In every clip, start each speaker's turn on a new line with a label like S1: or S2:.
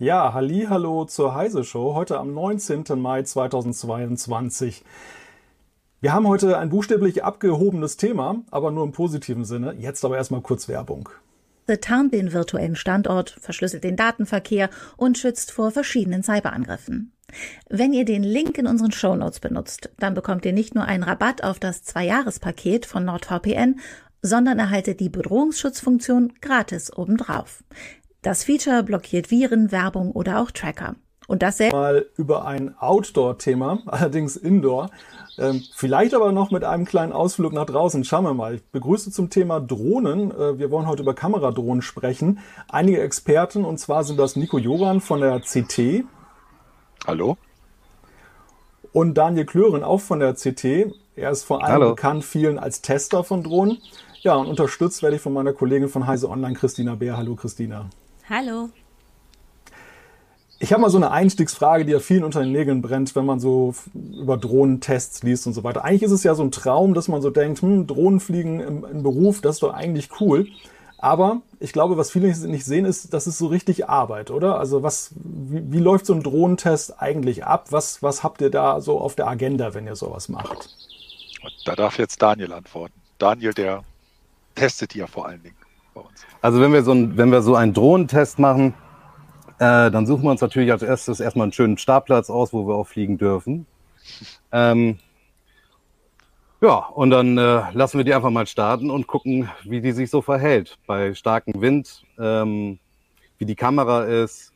S1: Ja, hallo zur Heise Show, heute am 19. Mai 2022. Wir haben heute ein buchstäblich abgehobenes Thema, aber nur im positiven Sinne. Jetzt aber erstmal kurz Werbung.
S2: Tarnt den virtuellen Standort, verschlüsselt den Datenverkehr und schützt vor verschiedenen Cyberangriffen. Wenn ihr den Link in unseren Shownotes benutzt, dann bekommt ihr nicht nur einen Rabatt auf das 2-Jahres-Paket von NordVPN, sondern erhaltet die Bedrohungsschutzfunktion gratis obendrauf. Das Feature blockiert Viren, Werbung oder auch Tracker. Und das
S1: mal über ein Outdoor-Thema, allerdings Indoor. Vielleicht aber noch mit einem kleinen Ausflug nach draußen. Schauen wir mal. Ich begrüße zum Thema Drohnen. Wir wollen heute über Kameradrohnen sprechen. Einige Experten, und zwar sind das Nico Joran von der CT.
S3: Hallo.
S1: Und Daniel Klören auch von der CT. Er ist vor allem bekannt vielen als Tester von Drohnen. Ja, und unterstützt werde ich von meiner Kollegin von Heise Online, Christina Beer. Hallo Christina.
S4: Hallo.
S1: Ich habe mal so eine Einstiegsfrage, die ja vielen unter den Nägeln brennt, wenn man so über Drohnentests liest und so weiter. Eigentlich ist es ja so ein Traum, dass man so denkt, Drohnenfliegen im Beruf, das ist doch eigentlich cool. Aber ich glaube, was viele nicht sehen, ist, das ist so richtig Arbeit, oder? Also wie läuft so ein Drohnentest eigentlich ab? Was habt ihr da so auf der Agenda, wenn ihr sowas macht?
S3: Da darf jetzt Daniel antworten. Daniel, der testet die ja vor allen Dingen bei uns.
S5: Also wenn wir so einen Drohnentest machen, dann suchen wir uns natürlich als erstes erstmal einen schönen Startplatz aus, wo wir auch fliegen dürfen. Und dann lassen wir die einfach mal starten und gucken, wie die sich so verhält. Bei starkem Wind, wie die Kamera ist.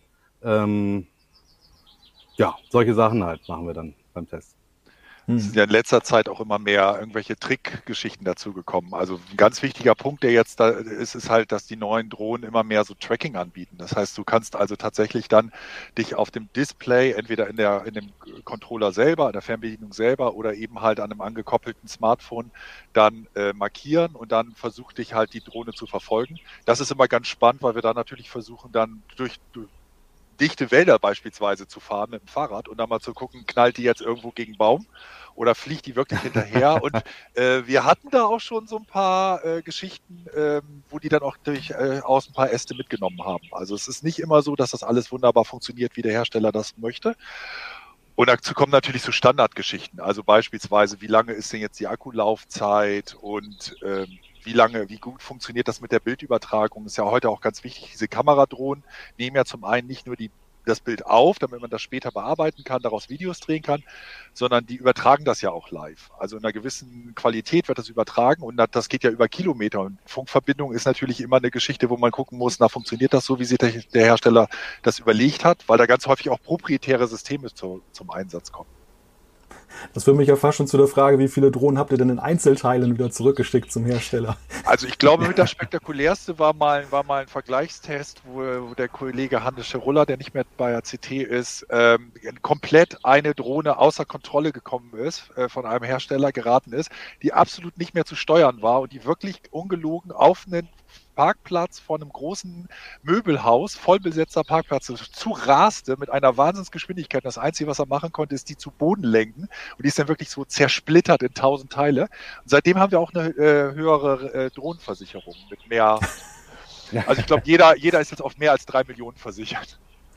S5: Solche Sachen halt machen wir dann beim Test.
S3: Es sind ja in letzter Zeit auch immer mehr irgendwelche Trickgeschichten dazu gekommen. Also ein ganz wichtiger Punkt, der jetzt da ist halt, dass die neuen Drohnen immer mehr so Tracking anbieten. Das heißt, du kannst also tatsächlich dann dich auf dem Display, entweder in dem Controller selber, in der Fernbedienung selber oder eben halt an einem angekoppelten Smartphone dann markieren und dann versucht dich halt die Drohne zu verfolgen. Das ist immer ganz spannend, weil wir da natürlich versuchen, dann durch dichte Wälder beispielsweise zu fahren mit dem Fahrrad und dann mal zu gucken, knallt die jetzt irgendwo gegen einen Baum oder fliegt die wirklich hinterher? Und wir hatten da auch schon so ein paar Geschichten, wo die dann auch durchaus ein paar Äste mitgenommen haben. Also es ist nicht immer so, dass das alles wunderbar funktioniert, wie der Hersteller das möchte. Und dazu kommen natürlich so Standardgeschichten. Also beispielsweise, wie lange ist denn jetzt die Akkulaufzeit und wie gut funktioniert das mit der Bildübertragung? Ist ja heute auch ganz wichtig. Diese Kameradrohnen nehmen ja zum einen nicht nur das Bild auf, damit man das später bearbeiten kann, daraus Videos drehen kann, sondern die übertragen das ja auch live. Also in einer gewissen Qualität wird das übertragen und das geht ja über Kilometer. Und Funkverbindung ist natürlich immer eine Geschichte, wo man gucken muss, funktioniert das so, wie sich der Hersteller das überlegt hat, weil da ganz häufig auch proprietäre Systeme zum Einsatz kommen.
S1: Das führt mich ja fast schon zu der Frage, wie viele Drohnen habt ihr denn in Einzelteilen wieder zurückgeschickt zum Hersteller?
S3: Also ich glaube, mit das spektakulärste war mal ein Vergleichstest, wo der Kollege Hannes Scherulla, der nicht mehr bei der CT ist, komplett eine Drohne außer Kontrolle gekommen ist, von einem Hersteller geraten ist, die absolut nicht mehr zu steuern war und die wirklich ungelogen auf einen Parkplatz von einem großen Möbelhaus, vollbesetzter Parkplatz, zu raste mit einer Wahnsinnsgeschwindigkeit. Das Einzige, was er machen konnte, ist die zu Boden lenken. Und die ist dann wirklich so zersplittert in 1000 Teile. Und seitdem haben wir auch eine höhere Drohnenversicherung mit mehr. Also ich glaube, jeder ist jetzt auf mehr als 3 Millionen versichert.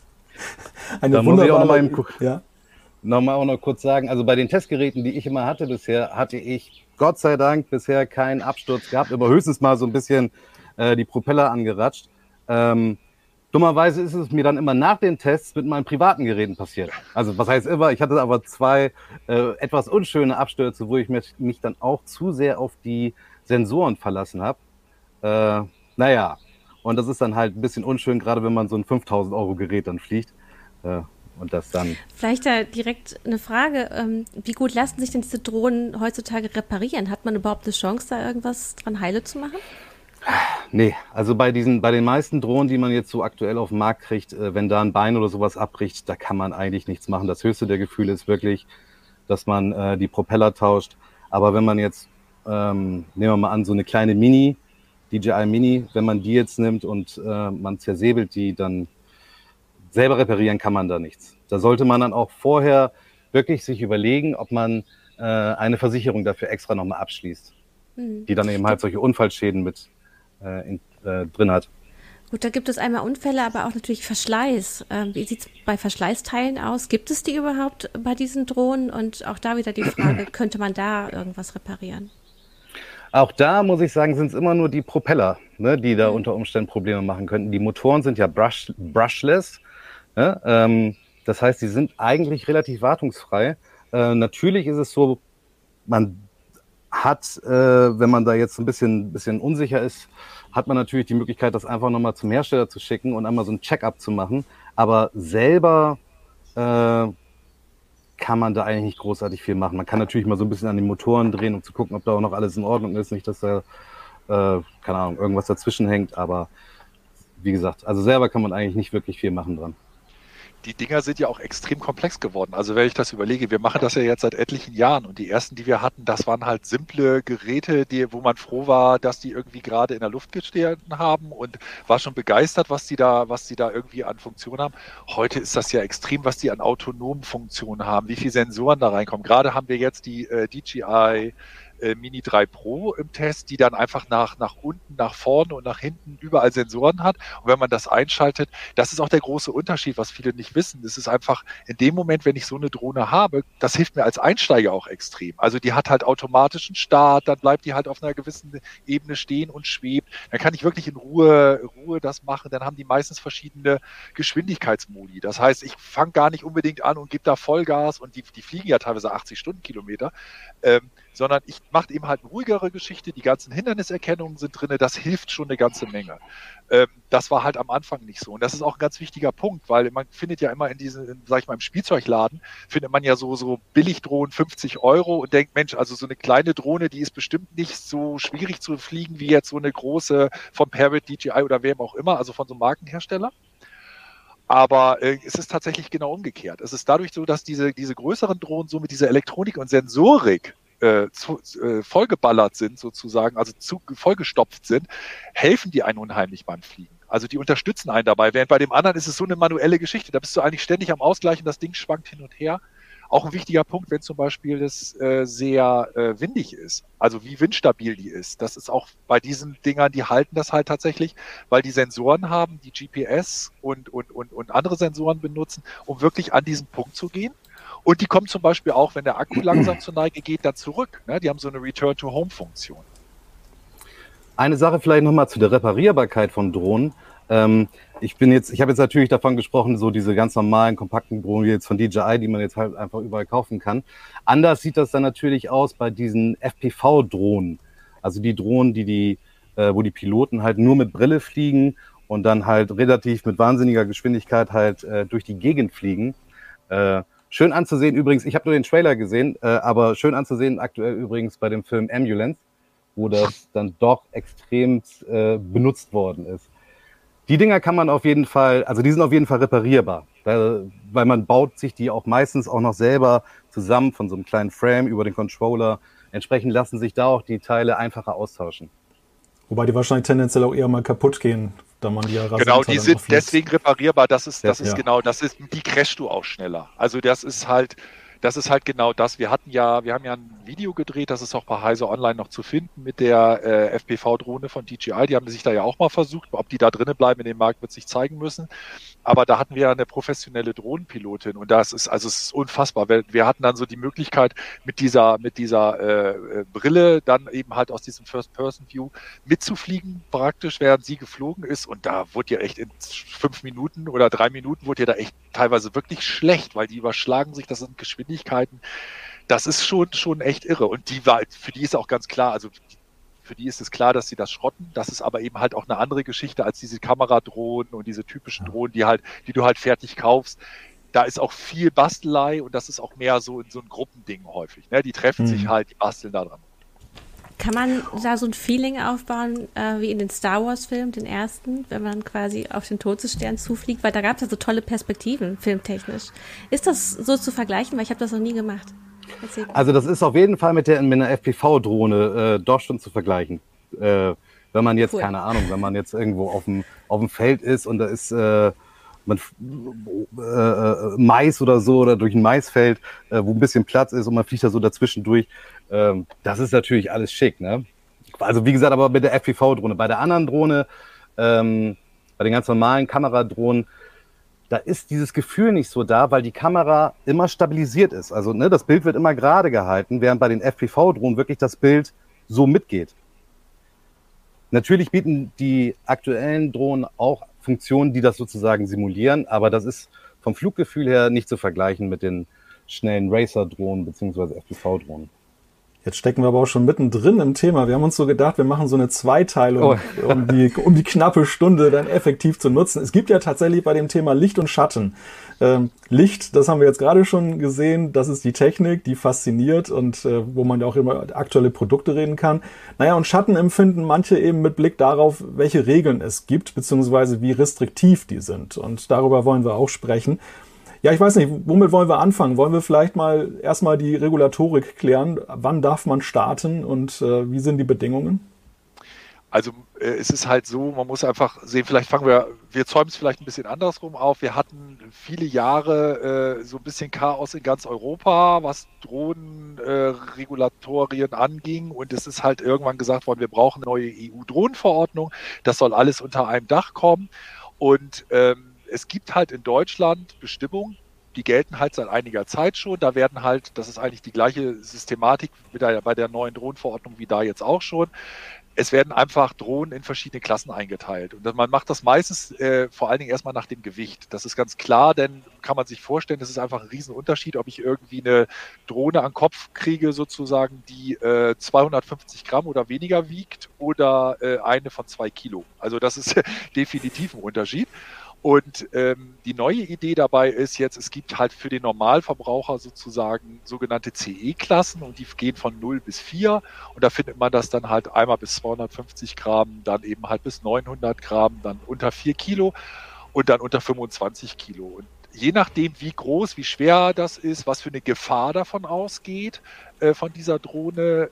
S5: Da muss ich auch nochmal auch noch kurz sagen, also bei den Testgeräten, die ich immer hatte bisher, hatte ich Gott sei Dank bisher keinen Absturz gehabt, aber höchstens mal so ein bisschen die Propeller angeratscht. Dummerweise ist es mir dann immer nach den Tests mit meinen privaten Geräten passiert. Also was heißt immer, ich hatte aber 2 etwas unschöne Abstürze, wo ich mich dann auch zu sehr auf die Sensoren verlassen habe. Und das ist dann halt ein bisschen unschön, gerade wenn man so ein 5.000 Euro Gerät dann fliegt. Und das dann.
S4: Vielleicht da direkt eine Frage, wie gut lassen sich denn diese Drohnen heutzutage reparieren? Hat man überhaupt eine Chance, da irgendwas dran heile zu machen?
S5: Nee, also bei den meisten Drohnen, die man jetzt so aktuell auf den Markt kriegt, wenn da ein Bein oder sowas abbricht, da kann man eigentlich nichts machen. Das höchste der Gefühle ist wirklich, dass man die Propeller tauscht. Aber wenn man jetzt, nehmen wir mal an, so eine kleine DJI Mini, wenn man die jetzt nimmt und man zersäbelt die, dann selber reparieren kann man da nichts. Da sollte man dann auch vorher wirklich sich überlegen, ob man eine Versicherung dafür extra nochmal abschließt, die dann eben halt solche Unfallschäden mit drin hat.
S4: Gut, da gibt es einmal Unfälle, aber auch natürlich Verschleiß. Wie sieht es bei Verschleißteilen aus? Gibt es die überhaupt bei diesen Drohnen? Und auch da wieder die Frage, könnte man da irgendwas reparieren?
S5: Auch da muss ich sagen, sind es immer nur die Propeller, ne, die da unter Umständen Probleme machen könnten. Die Motoren sind ja brushless. Ne? Das heißt, die sind eigentlich relativ wartungsfrei. Natürlich ist es so, man hat, wenn man da jetzt ein bisschen unsicher ist, hat man natürlich die Möglichkeit, das einfach nochmal zum Hersteller zu schicken und einmal so ein Check-up zu machen. Aber selber kann man da eigentlich nicht großartig viel machen. Man kann natürlich mal so ein bisschen an den Motoren drehen, um zu gucken, ob da auch noch alles in Ordnung ist. Nicht, dass da, keine Ahnung, irgendwas dazwischen hängt. Aber wie gesagt, also selber kann man eigentlich nicht wirklich viel machen dran.
S3: Die Dinger sind ja auch extrem komplex geworden. Also wenn ich das überlege, wir machen das ja jetzt seit etlichen Jahren und die ersten, die wir hatten, das waren halt simple Geräte, wo man froh war, dass die irgendwie gerade in der Luft gestanden haben und war schon begeistert, was die da irgendwie an Funktionen haben. Heute ist das ja extrem, was die an autonomen Funktionen haben, wie viele Sensoren da reinkommen. Gerade haben wir jetzt die DJI Mini 3 Pro im Test, die dann einfach nach unten, nach vorne und nach hinten überall Sensoren hat. Und wenn man das einschaltet, das ist auch der große Unterschied, was viele nicht wissen. Das ist einfach in dem Moment, wenn ich so eine Drohne habe, das hilft mir als Einsteiger auch extrem. Also die hat halt automatischen Start, dann bleibt die halt auf einer gewissen Ebene stehen und schwebt. Dann kann ich wirklich in Ruhe das machen. Dann haben die meistens verschiedene Geschwindigkeitsmodi. Das heißt, ich fange gar nicht unbedingt an und gebe da Vollgas und die fliegen ja teilweise 80 Stundenkilometer. Sondern ich mache eben halt eine ruhigere Geschichte, die ganzen Hinderniserkennungen sind drin, das hilft schon eine ganze Menge. Das war halt am Anfang nicht so. Und das ist auch ein ganz wichtiger Punkt, weil man findet ja immer sag ich mal, im Spielzeugladen, findet man ja so Billigdrohnen 50 € und denkt, Mensch, also so eine kleine Drohne, die ist bestimmt nicht so schwierig zu fliegen wie jetzt so eine große von Parrot, DJI oder wem auch immer, also von so einem Markenhersteller. Aber es ist tatsächlich genau umgekehrt. Es ist dadurch so, dass diese größeren Drohnen so mit dieser Elektronik und Sensorik vollgeballert sind sozusagen, also vollgestopft sind, helfen die einen unheimlich beim Fliegen. Also die unterstützen einen dabei, während bei dem anderen ist es so eine manuelle Geschichte. Da bist du eigentlich ständig am Ausgleichen, das Ding schwankt hin und her. Auch ein wichtiger Punkt, wenn zum Beispiel das sehr windig ist, also wie windstabil die ist. Das ist auch bei diesen Dingern, die halten das halt tatsächlich, weil die Sensoren haben, die GPS und andere Sensoren benutzen, um wirklich an diesen Punkt zu gehen. Und die kommen zum Beispiel auch, wenn der Akku langsam zur Neige geht, dann zurück. Ne? Die haben so eine Return-to-Home-Funktion.
S5: Eine Sache vielleicht nochmal zu der Reparierbarkeit von Drohnen. Ich habe jetzt natürlich davon gesprochen, so diese ganz normalen, kompakten Drohnen wie jetzt von DJI, die man jetzt halt einfach überall kaufen kann. Anders sieht das dann natürlich aus bei diesen FPV-Drohnen. Also die Drohnen, wo die Piloten halt nur mit Brille fliegen und dann halt relativ mit wahnsinniger Geschwindigkeit halt durch die Gegend fliegen. Schön anzusehen übrigens, ich habe nur den Trailer gesehen, aber schön anzusehen aktuell übrigens bei dem Film Ambulance, wo das dann doch extrem benutzt worden ist. Die Dinger kann man auf jeden Fall, also die sind auf jeden Fall reparierbar, weil man baut sich die auch meistens auch noch selber zusammen von so einem kleinen Frame über den Controller. Entsprechend lassen sich da auch die Teile einfacher austauschen.
S1: Wobei die wahrscheinlich tendenziell auch eher mal kaputt gehen, da man die ja rasant.
S3: Genau, die sind deswegen reparierbar. Die crashst du auch schneller. Also das ist halt genau das. Wir haben ja ein Video gedreht, das ist auch bei Heise Online noch zu finden mit der FPV-Drohne von DJI. Die haben sich da ja auch mal versucht. Ob die da drinnen bleiben in dem Markt, wird sich zeigen müssen. Aber da hatten wir eine professionelle Drohnenpilotin und es ist unfassbar. Wir hatten dann so die Möglichkeit, mit dieser Brille dann eben halt aus diesem First-Person-View mitzufliegen, praktisch, während sie geflogen ist. Und da wurde ja echt in 5 Minuten oder 3 Minuten wurde ja da echt teilweise wirklich schlecht, weil die überschlagen sich, das sind Geschwindigkeiten. Das ist schon echt irre. Und für die ist auch ganz klar, also für die ist es klar, dass sie das schrotten. Das ist aber eben halt auch eine andere Geschichte als diese Kameradrohnen und diese typischen Drohnen, die du halt fertig kaufst. Da ist auch viel Bastelei und das ist auch mehr so ein Gruppending häufig. Ne? Die treffen sich halt, die basteln da dran.
S4: Kann man da so ein Feeling aufbauen, wie in den Star Wars-Filmen, den ersten, wenn man quasi auf den Todesstern zufliegt? Weil da gab es ja so tolle Perspektiven, filmtechnisch. Ist das so zu vergleichen? Weil ich habe das noch nie gemacht.
S5: Also das ist auf jeden Fall mit einer FPV-Drohne doch schon zu vergleichen. Wenn man jetzt, keine Ahnung, wenn man jetzt irgendwo auf dem Feld ist und da ist Mais oder so oder durch ein Maisfeld, wo ein bisschen Platz ist und man fliegt da so dazwischen durch, das ist natürlich alles schick, ne? Also wie gesagt, aber mit der FPV-Drohne. Bei der anderen Drohne, bei Bei den ganz normalen Kameradrohnen, da ist dieses Gefühl nicht so da, weil die Kamera immer stabilisiert ist. Also ne, das Bild wird immer gerade gehalten, während bei den FPV-Drohnen wirklich das Bild so mitgeht. Natürlich bieten die aktuellen Drohnen auch Funktionen, die das sozusagen simulieren, aber das ist vom Fluggefühl her nicht zu vergleichen mit den schnellen Racer-Drohnen bzw. FPV-Drohnen.
S1: Jetzt stecken wir aber auch schon mittendrin im Thema. Wir haben uns so gedacht, wir machen so eine Zweiteilung, um die knappe Stunde dann effektiv zu nutzen. Es gibt ja tatsächlich bei dem Thema Licht und Schatten. Licht, das haben wir jetzt gerade schon gesehen, das ist die Technik, die fasziniert und wo man ja auch immer aktuelle Produkte reden kann. Naja, und Schatten empfinden manche eben mit Blick darauf, welche Regeln es gibt, beziehungsweise wie restriktiv die sind. Und darüber wollen wir auch sprechen. Ja, ich weiß nicht, womit wollen wir anfangen? Wollen wir vielleicht mal erstmal die Regulatorik klären? Wann darf man starten und wie sind die Bedingungen?
S3: Also es ist halt so, man muss einfach sehen, vielleicht wir zäumen es vielleicht ein bisschen andersrum auf. Wir hatten viele Jahre so ein bisschen Chaos in ganz Europa, was Drohnenregulatorien anging. Und es ist halt irgendwann gesagt worden, wir brauchen eine neue EU-Drohnenverordnung. Das soll alles unter einem Dach kommen. Und es gibt halt in Deutschland Bestimmungen, die gelten halt seit einiger Zeit schon. Da werden halt, das ist eigentlich die gleiche Systematik bei der neuen Drohnenverordnung wie da jetzt auch schon. Es werden einfach Drohnen in verschiedene Klassen eingeteilt. Und man macht das meistens vor allen Dingen erstmal nach dem Gewicht. Das ist ganz klar, denn kann man sich vorstellen, das ist einfach ein Riesenunterschied, ob ich irgendwie eine Drohne an den Kopf kriege, sozusagen, die 250 Gramm oder weniger wiegt oder eine von 2 Kilo. Also das ist definitiv ein Unterschied. Und die neue Idee dabei ist jetzt, es gibt halt für den Normalverbraucher sozusagen sogenannte CE-Klassen und die gehen von 0 bis 4 und da findet man das dann halt einmal bis 250 Gramm, dann eben halt bis 900 Gramm, dann unter 4 Kilo und dann unter 25 Kilo. Und je nachdem, wie groß, wie schwer das ist, was für eine Gefahr davon ausgeht, von dieser Drohne,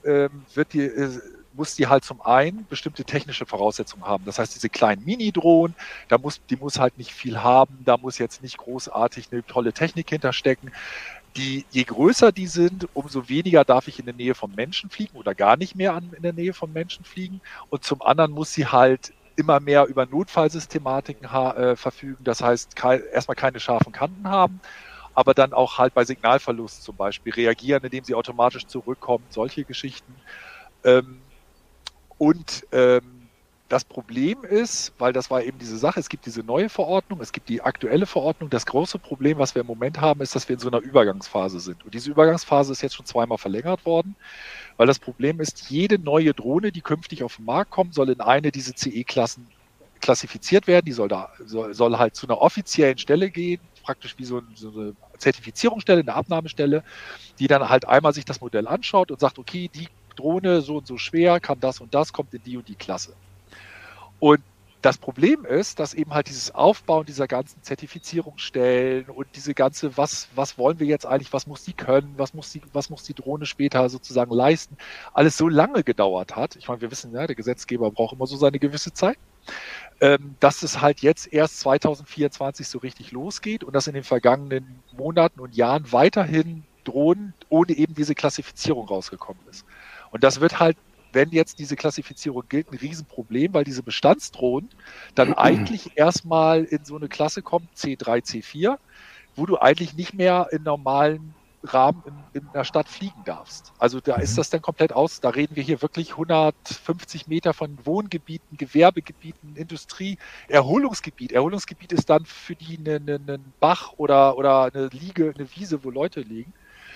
S3: muss die halt zum einen bestimmte technische Voraussetzungen haben. Das heißt, diese kleinen Mini-Drohnen, die muss halt nicht viel haben, da muss jetzt nicht großartig eine tolle Technik hinterstecken. Je größer die sind, umso weniger darf ich in der Nähe von Menschen fliegen oder gar nicht mehr in der Nähe von Menschen fliegen. Und zum anderen muss sie halt immer mehr über Notfallsystematiken verfügen. Das heißt, erstmal keine scharfen Kanten haben, aber dann auch halt bei Signalverlust zum Beispiel reagieren, indem sie automatisch zurückkommen, solche Geschichten. Das Problem ist, weil das war eben diese Sache, es gibt diese neue Verordnung, es gibt die aktuelle Verordnung. Das große Problem, was wir im Moment haben, ist, dass wir in so einer Übergangsphase sind. Und diese Übergangsphase ist jetzt schon zweimal verlängert worden, weil das Problem ist, jede neue Drohne, die künftig auf den Markt kommt, soll in eine dieser CE-Klassen klassifiziert werden. Die soll halt zu einer offiziellen Stelle gehen, praktisch wie so eine Zertifizierungsstelle, eine Abnahmestelle, die dann halt einmal sich das Modell anschaut und sagt, okay, die Drohne so und so schwer, kann das und das, kommt in die und die Klasse. Und das Problem ist, dass eben halt dieses Aufbauen dieser ganzen Zertifizierungsstellen und diese ganze, was wollen wir jetzt eigentlich, was muss die können, was muss die Drohne später sozusagen leisten, alles so lange gedauert hat. Ich meine, wir wissen, ja, der Gesetzgeber braucht immer so seine gewisse Zeit, dass es halt jetzt erst 2024 so richtig losgeht und dass in den vergangenen Monaten und Jahren weiterhin Drohnen ohne eben diese Klassifizierung rausgekommen ist. Und das wird halt, wenn jetzt diese Klassifizierung gilt, ein Riesenproblem, weil diese Bestandsdrohnen dann eigentlich erstmal in so eine Klasse kommen, C3, C4, wo du eigentlich nicht mehr in normalen Rahmen in einer Stadt fliegen darfst. Also da ist das dann komplett aus. Da reden wir hier wirklich 150 Meter von Wohngebieten, Gewerbegebieten, Industrie, Erholungsgebiet. Erholungsgebiet ist dann für die ein Bach oder eine Liege, eine Wiese, wo Leute liegen.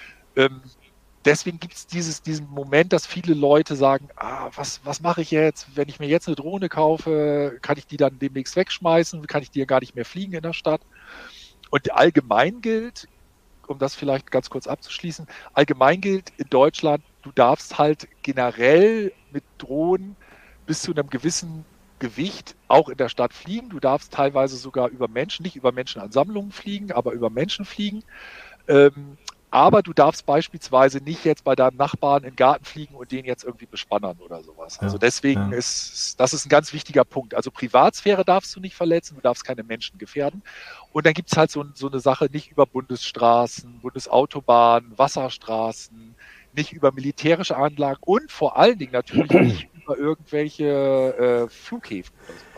S3: Deswegen gibt es diesen Moment, dass viele Leute sagen, was mache ich jetzt, wenn ich mir jetzt eine Drohne kaufe, kann ich die dann demnächst wegschmeißen, kann ich die ja gar nicht mehr fliegen in der Stadt. Und allgemein gilt, um das vielleicht ganz kurz abzuschließen, allgemein gilt in Deutschland, du darfst halt generell mit Drohnen bis zu einem gewissen Gewicht auch in der Stadt fliegen. Du darfst teilweise sogar über Menschen, nicht über Menschenansammlungen fliegen, aber über Menschen fliegen. Aber du darfst beispielsweise nicht jetzt bei deinem Nachbarn in den Garten fliegen und den jetzt irgendwie bespannern oder sowas. Also deswegen ist das ein ganz wichtiger Punkt. Also Privatsphäre darfst du nicht verletzen, du darfst keine Menschen gefährden. Und dann gibt es halt so eine Sache, nicht über Bundesstraßen, Bundesautobahnen, Wasserstraßen, nicht über militärische Anlagen und vor allen Dingen natürlich nicht über irgendwelche Flughäfen oder sowas.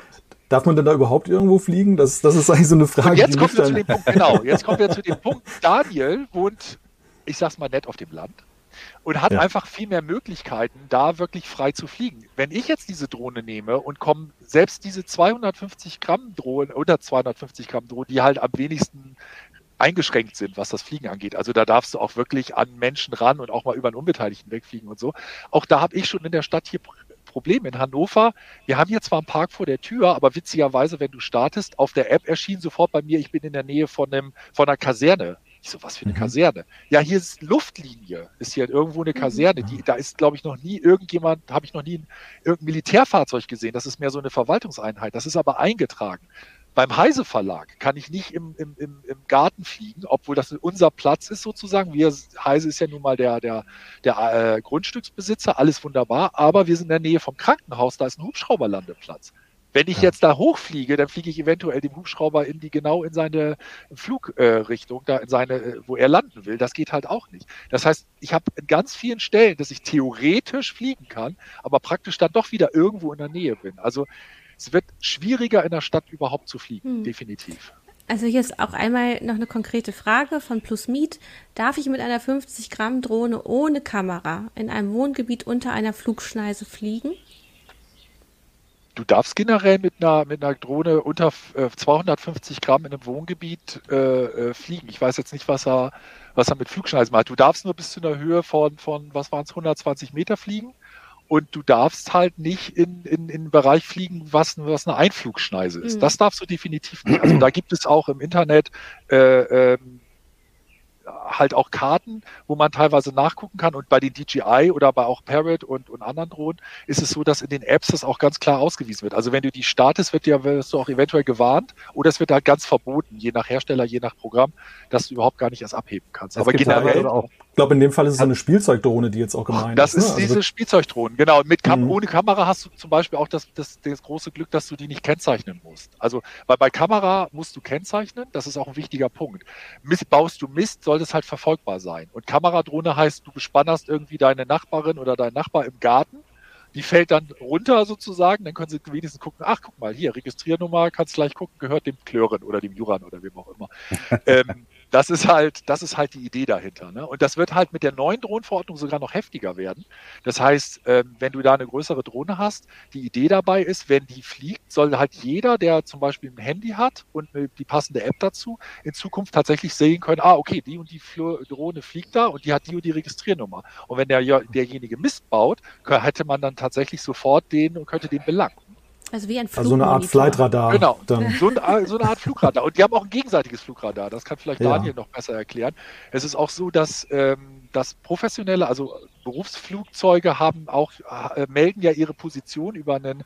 S1: Darf man denn da überhaupt irgendwo fliegen? Das ist eigentlich so eine Frage.
S3: Und jetzt kommen wir zu dem Punkt, genau, jetzt kommen wir zu dem Punkt, Daniel wohnt, ich sag's mal nett, auf dem Land und hat einfach viel mehr Möglichkeiten, da wirklich frei zu fliegen. Wenn ich jetzt diese Drohne nehme und komme, selbst diese 250 Gramm Drohnen oder 250 Gramm Drohnen, die halt am wenigsten eingeschränkt sind, was das Fliegen angeht. Also da darfst du auch wirklich an Menschen ran und auch mal über einen Unbeteiligten wegfliegen und so. Auch da habe ich schon in der Stadt hier Problem in Hannover. Wir haben hier zwar einen Park vor der Tür, aber witzigerweise, wenn du startest, auf der App erschien sofort bei mir, ich bin in der Nähe von einer Kaserne. Ich so, was für eine Kaserne? Ja, hier ist Luftlinie, ist hier irgendwo eine Kaserne. Da ist, glaube ich, noch nie habe ich noch nie irgendein Militärfahrzeug gesehen. Das ist mehr so eine Verwaltungseinheit. Das ist aber eingetragen. Beim Heise Verlag kann ich nicht im Garten fliegen, obwohl das unser Platz ist sozusagen. Heise ist ja nun mal der Grundstücksbesitzer, alles wunderbar, aber wir sind in der Nähe vom Krankenhaus, da ist ein Hubschrauberlandeplatz. Wenn ich jetzt da hochfliege, dann fliege ich eventuell dem Hubschrauber genau in seine Flugrichtung, wo er landen will. Das geht halt auch nicht. Das heißt, ich habe an ganz vielen Stellen, dass ich theoretisch fliegen kann, aber praktisch dann doch wieder irgendwo in der Nähe bin. Also es wird schwieriger in der Stadt überhaupt zu fliegen, definitiv.
S4: Also hier ist auch einmal noch eine konkrete Frage von PlusMeet. Darf ich mit einer 50 Gramm Drohne ohne Kamera in einem Wohngebiet unter einer Flugschneise fliegen?
S3: Du darfst generell mit einer Drohne unter 250 Gramm in einem Wohngebiet fliegen. Ich weiß jetzt nicht, was er mit Flugschneisen macht. Du darfst nur bis zu einer Höhe von was waren es, 120 Meter fliegen. Und du darfst halt nicht in einen Bereich fliegen, was eine Einflugschneise ist. Das darfst du definitiv nicht. Also da gibt es auch im Internet halt auch Karten, wo man teilweise nachgucken kann. Und bei den DJI oder bei auch Parrot und anderen Drohnen ist es so, dass in den Apps das auch ganz klar ausgewiesen wird. Also wenn du die startest, wirst du auch eventuell gewarnt oder es wird halt ganz verboten, je nach Hersteller, je nach Programm, dass du überhaupt gar nicht erst abheben kannst. Aber generell
S1: auch. Ich glaube, in dem Fall ist es so eine Spielzeugdrohne, die jetzt auch gemeint ist.
S3: Das ist diese Spielzeugdrohnen, genau. Ohne Kamera hast du zum Beispiel auch das große Glück, dass du die nicht kennzeichnen musst. Also, weil bei Kamera musst du kennzeichnen, das ist auch ein wichtiger Punkt. Baust du Mist, soll das halt verfolgbar sein. Und Kameradrohne heißt, du bespannerst irgendwie deine Nachbarin oder deinen Nachbar im Garten, die fällt dann runter sozusagen, dann können sie wenigstens gucken, ach, guck mal, hier, Registriernummer, kannst gleich gucken, gehört dem Klören oder dem Juran oder wem auch immer. Das ist halt die Idee dahinter. Ne? Und das wird halt mit der neuen Drohnenverordnung sogar noch heftiger werden. Das heißt, wenn du da eine größere Drohne hast, die Idee dabei ist, wenn die fliegt, soll halt jeder, der zum Beispiel ein Handy hat und die passende App dazu, in Zukunft tatsächlich sehen können, okay, die und die Drohne fliegt da und die hat die und die Registriernummer. Und wenn derjenige Mist baut, hätte man dann tatsächlich sofort könnte den belangen.
S4: Also wie ein
S1: Flugmonitor. Also eine Art Flightradar.
S3: Genau, so eine Art Flugradar. Und die haben auch ein gegenseitiges Flugradar. Das kann vielleicht Daniel noch besser erklären. Es ist auch so, dass professionelle, also Berufsflugzeuge melden ja ihre Position über einen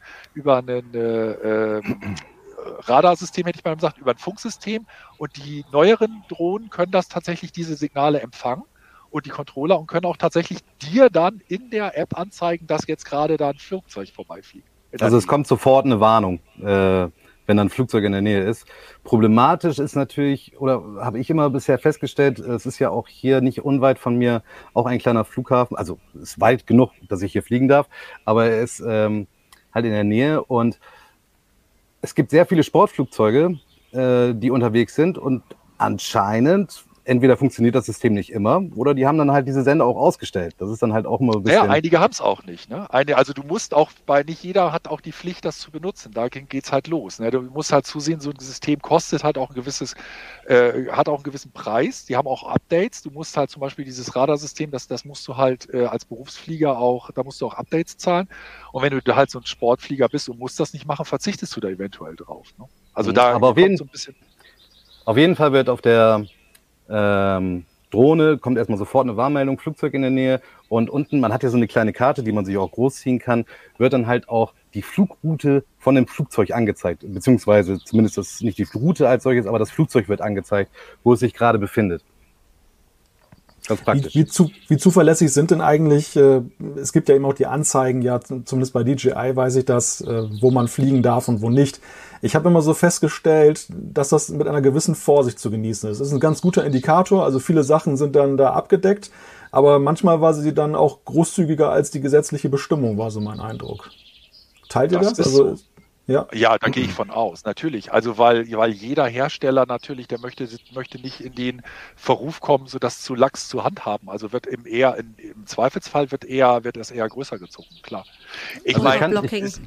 S3: Radarsystem, hätte ich mal gesagt, über ein Funksystem. Und die neueren Drohnen können diese Signale empfangen. Und die Controller und können auch tatsächlich dir dann in der App anzeigen, dass jetzt gerade da ein Flugzeug vorbeifliegt.
S5: Also es kommt sofort eine Warnung, wenn dann ein Flugzeug in der Nähe ist. Problematisch ist natürlich, oder habe ich immer bisher festgestellt, es ist ja auch hier nicht unweit von mir auch ein kleiner Flughafen. Also es ist weit genug, dass ich hier fliegen darf, aber er ist halt in der Nähe. Und es gibt sehr viele Sportflugzeuge, die unterwegs sind und anscheinend entweder funktioniert das System nicht immer oder die haben dann halt diese Sender auch ausgestellt. Das ist dann halt auch immer ein bisschen...
S3: Ja, einige haben es auch nicht. Ne? Also du musst nicht jeder hat auch die Pflicht, das zu benutzen. Da geht's halt los. Ne? Du musst halt zusehen, so ein System kostet halt auch hat auch einen gewissen Preis. Die haben auch Updates. Du musst halt zum Beispiel dieses Radarsystem, das musst du halt als Berufsflieger da musst du auch Updates zahlen. Und wenn du halt so ein Sportflieger bist und musst das nicht machen, verzichtest du da eventuell drauf. Ne? Also da
S5: aber auf jeden Fall wird auf der Drohne kommt erstmal sofort eine Warnmeldung, Flugzeug in der Nähe und unten, man hat ja so eine kleine Karte, die man sich auch großziehen kann, wird dann halt auch die Flugroute von dem Flugzeug angezeigt, beziehungsweise zumindest das nicht die Route als solches, aber das Flugzeug wird angezeigt, wo es sich gerade befindet. Ganz praktisch.
S1: Wie zuverlässig sind denn eigentlich, es gibt ja eben auch die Anzeigen, ja zumindest bei DJI weiß ich das, wo man fliegen darf und wo nicht. Ich habe immer so festgestellt, dass das mit einer gewissen Vorsicht zu genießen ist. Das ist ein ganz guter Indikator, also viele Sachen sind dann da abgedeckt, aber manchmal war sie dann auch großzügiger als die gesetzliche Bestimmung, war so mein Eindruck. Teilt ihr das?
S3: Also, Ja, da gehe ich von aus, natürlich. Also weil jeder Hersteller natürlich, der möchte nicht in den Verruf kommen, so das zu lax zu handhaben. Also wird im Zweifelsfall wird das eher größer gezogen, klar. Ich meine,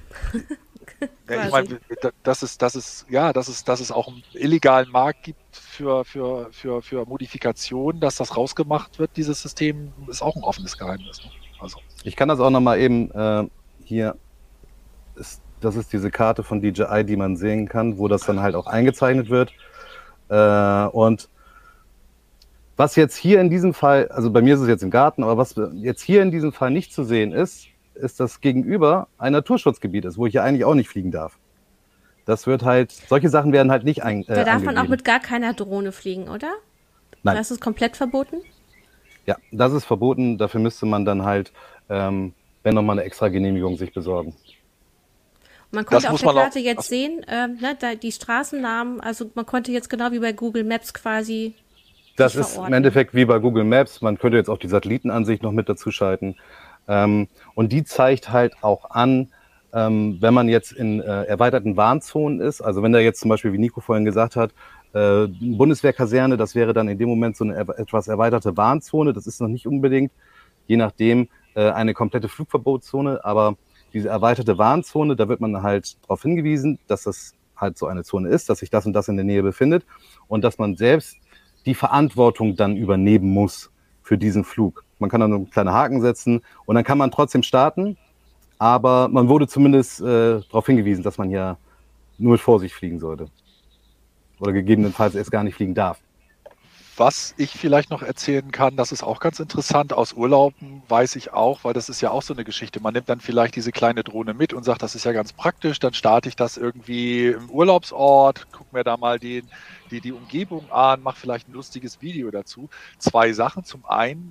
S3: dass es auch einen illegalen Markt gibt für Modifikationen, dass das rausgemacht wird, dieses System, ist auch ein offenes Geheimnis. Ne? Also.
S5: Ich kann das auch nochmal eben hier. Das ist diese Karte von DJI, die man sehen kann, wo das dann halt auch eingezeichnet wird. Und was jetzt hier in diesem Fall, also bei mir ist es jetzt im Garten, aber was jetzt hier in diesem Fall nicht zu sehen ist, dass gegenüber ein Naturschutzgebiet ist, wo ich ja eigentlich auch nicht fliegen darf. Das wird halt, solche Sachen werden halt nicht angegeben.
S4: Da darf man auch mit gar keiner Drohne fliegen, oder?
S5: Nein.
S4: Das ist komplett verboten?
S5: Ja, das ist verboten. Dafür müsste man dann halt, wenn nochmal eine extra Genehmigung sich besorgen.
S4: Man konnte auf der Karte jetzt sehen, die Straßennamen, also man konnte jetzt genau wie bei Google Maps quasi
S5: das ist im Endeffekt wie bei Google Maps. Man könnte jetzt auch die Satellitenansicht noch mit dazu schalten. Und die zeigt halt auch an, wenn man jetzt in erweiterten Warnzonen ist, also wenn da jetzt zum Beispiel, wie Nico vorhin gesagt hat, Bundeswehrkaserne, das wäre dann in dem Moment so eine etwas erweiterte Warnzone. Das ist noch nicht unbedingt, je nachdem, eine komplette Flugverbotszone, aber diese erweiterte Warnzone, da wird man halt darauf hingewiesen, dass das halt so eine Zone ist, dass sich das und das in der Nähe befindet und dass man selbst die Verantwortung dann übernehmen muss für diesen Flug. Man kann dann so einen kleinen Haken setzen und dann kann man trotzdem starten, aber man wurde zumindest darauf hingewiesen, dass man ja nur mit Vorsicht fliegen sollte oder gegebenenfalls erst gar nicht fliegen darf.
S3: Was ich vielleicht noch erzählen kann, das ist auch ganz interessant, aus Urlauben weiß ich auch, weil das ist ja auch so eine Geschichte. Man nimmt dann vielleicht diese kleine Drohne mit und sagt, das ist ja ganz praktisch, dann starte ich das irgendwie im Urlaubsort, guck mir da mal die Umgebung an, mache vielleicht ein lustiges Video dazu. 2 Sachen. Zum einen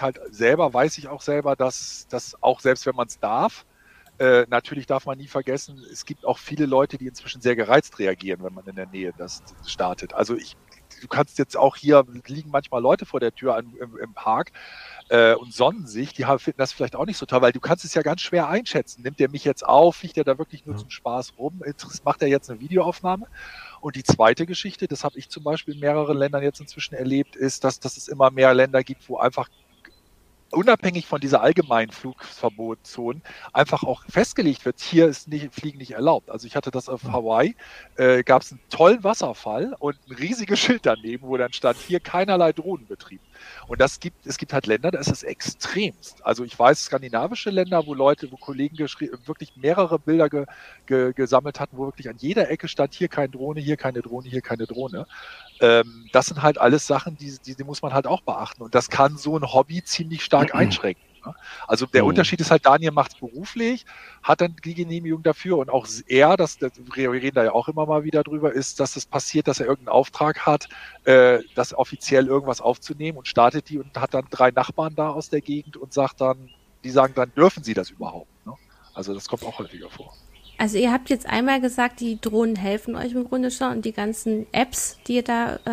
S3: weiß ich auch selber, dass das auch selbst wenn man es darf, natürlich darf man nie vergessen, es gibt auch viele Leute, die inzwischen sehr gereizt reagieren, wenn man in der Nähe das startet. Also du kannst jetzt auch hier, liegen manchmal Leute vor der Tür im Park und sonnen sich, die finden das vielleicht auch nicht so toll, weil du kannst es ja ganz schwer einschätzen. Nimmt der mich jetzt auf, fliegt der da wirklich nur zum Spaß rum, macht er jetzt eine Videoaufnahme? Und die zweite Geschichte, das habe ich zum Beispiel in mehreren Ländern jetzt inzwischen erlebt, ist, dass es immer mehr Länder gibt, wo einfach unabhängig von dieser allgemeinen Flugverbotszone einfach auch festgelegt wird, hier ist Fliegen nicht erlaubt. Also ich hatte das auf Hawaii, gab es einen tollen Wasserfall und ein riesiges Schild daneben, wo dann stand, hier keinerlei Drohnenbetrieb. Und es gibt halt Länder, da ist es extremst. Also ich weiß, skandinavische Länder, wo Kollegen wirklich mehrere Bilder gesammelt hatten, wo wirklich an jeder Ecke stand, hier keine Drohne, hier keine Drohne, hier keine Drohne. Das sind halt alles Sachen, die muss man halt auch beachten. Und das kann so ein Hobby ziemlich stark einschränken. Ne? Also der Unterschied ist halt, Daniel macht es beruflich, hat dann die Genehmigung dafür und auch wir reden da ja auch immer mal wieder drüber, ist, dass es passiert, dass er irgendeinen Auftrag hat, das offiziell irgendwas aufzunehmen und startet die und hat dann 3 Nachbarn da aus der Gegend und die sagen dann, dürfen sie das überhaupt? Ne? Also das kommt auch häufiger vor.
S4: Also ihr habt jetzt einmal gesagt, die Drohnen helfen euch im Grunde schon und die ganzen Apps, die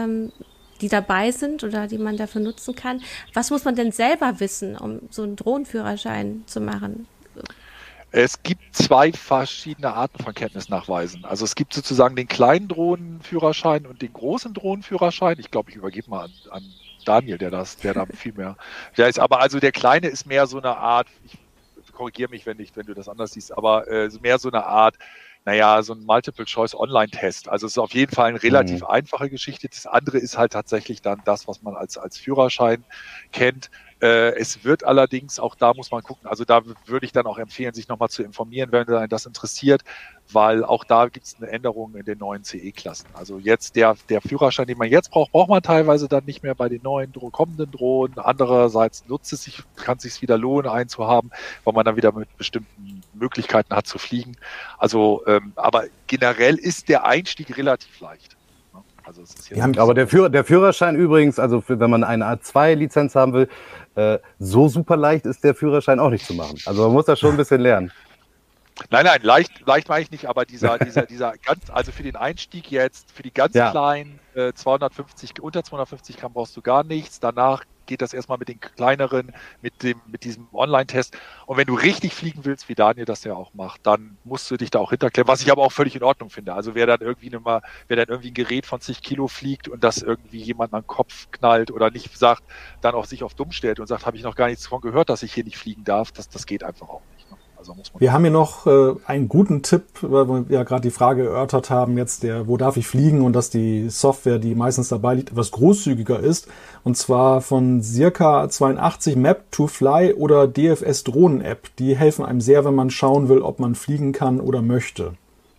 S4: dabei sind oder die man dafür nutzen kann. Was muss man denn selber wissen, um so einen Drohnenführerschein zu machen?
S3: Es gibt 2 verschiedene Arten von Kenntnisnachweisen. Also es gibt sozusagen den kleinen Drohnenführerschein und den großen Drohnenführerschein. Ich glaube, ich übergebe mal an Daniel, der da viel mehr. Der ist aber, also der kleine ist mehr so eine Art, korrigiere mich, wenn du das anders siehst, aber mehr so eine Art, so ein Multiple-Choice-Online-Test. Also es ist auf jeden Fall eine relativ einfache Geschichte. Das andere ist halt tatsächlich dann das, was man als Führerschein kennt. Es wird allerdings, auch da muss man gucken, also da würde ich dann auch empfehlen, sich nochmal zu informieren, wenn einen das interessiert, weil auch da gibt es eine Änderung in den neuen CE-Klassen. Also jetzt der Führerschein, den man jetzt braucht man teilweise dann nicht mehr bei den neuen kommenden Drohnen. Andererseits kann es sich wieder lohnen, einen zu haben, weil man dann wieder mit bestimmten Möglichkeiten hat zu fliegen. Also, aber generell ist der Einstieg relativ leicht. Also es ist jetzt
S5: aber der Führerschein übrigens, also wenn man eine A2-Lizenz haben will, so super leicht ist der Führerschein auch nicht zu machen. Also man muss da schon ein bisschen lernen.
S3: Nein, leicht meine ich nicht, aber dieser also für den Einstieg jetzt, für die ganz kleinen unter 250 Gramm brauchst du gar nichts. Danach geht das erstmal mit den kleineren, mit diesem Online-Test. Und wenn du richtig fliegen willst, wie Daniel das ja auch macht, dann musst du dich da auch hinterklemmen, was ich aber auch völlig in Ordnung finde. Also wer dann irgendwie ein Gerät von 10 Kilo fliegt und das irgendwie jemand an den Kopf knallt oder nicht sagt, dann auch sich auf dumm stellt und sagt, habe ich noch gar nichts von gehört, dass ich hier nicht fliegen darf, das geht einfach auch nicht. Ne? Also muss man.
S1: Wir haben hier noch einen guten Tipp, weil wir ja gerade die Frage erörtert haben, jetzt wo darf ich fliegen, und dass die Software, die meistens dabei liegt, etwas großzügiger ist. Und zwar von Circa 82 Map2Fly oder DFS Drohnen App. Die helfen einem sehr, wenn man schauen will, ob man fliegen kann oder möchte.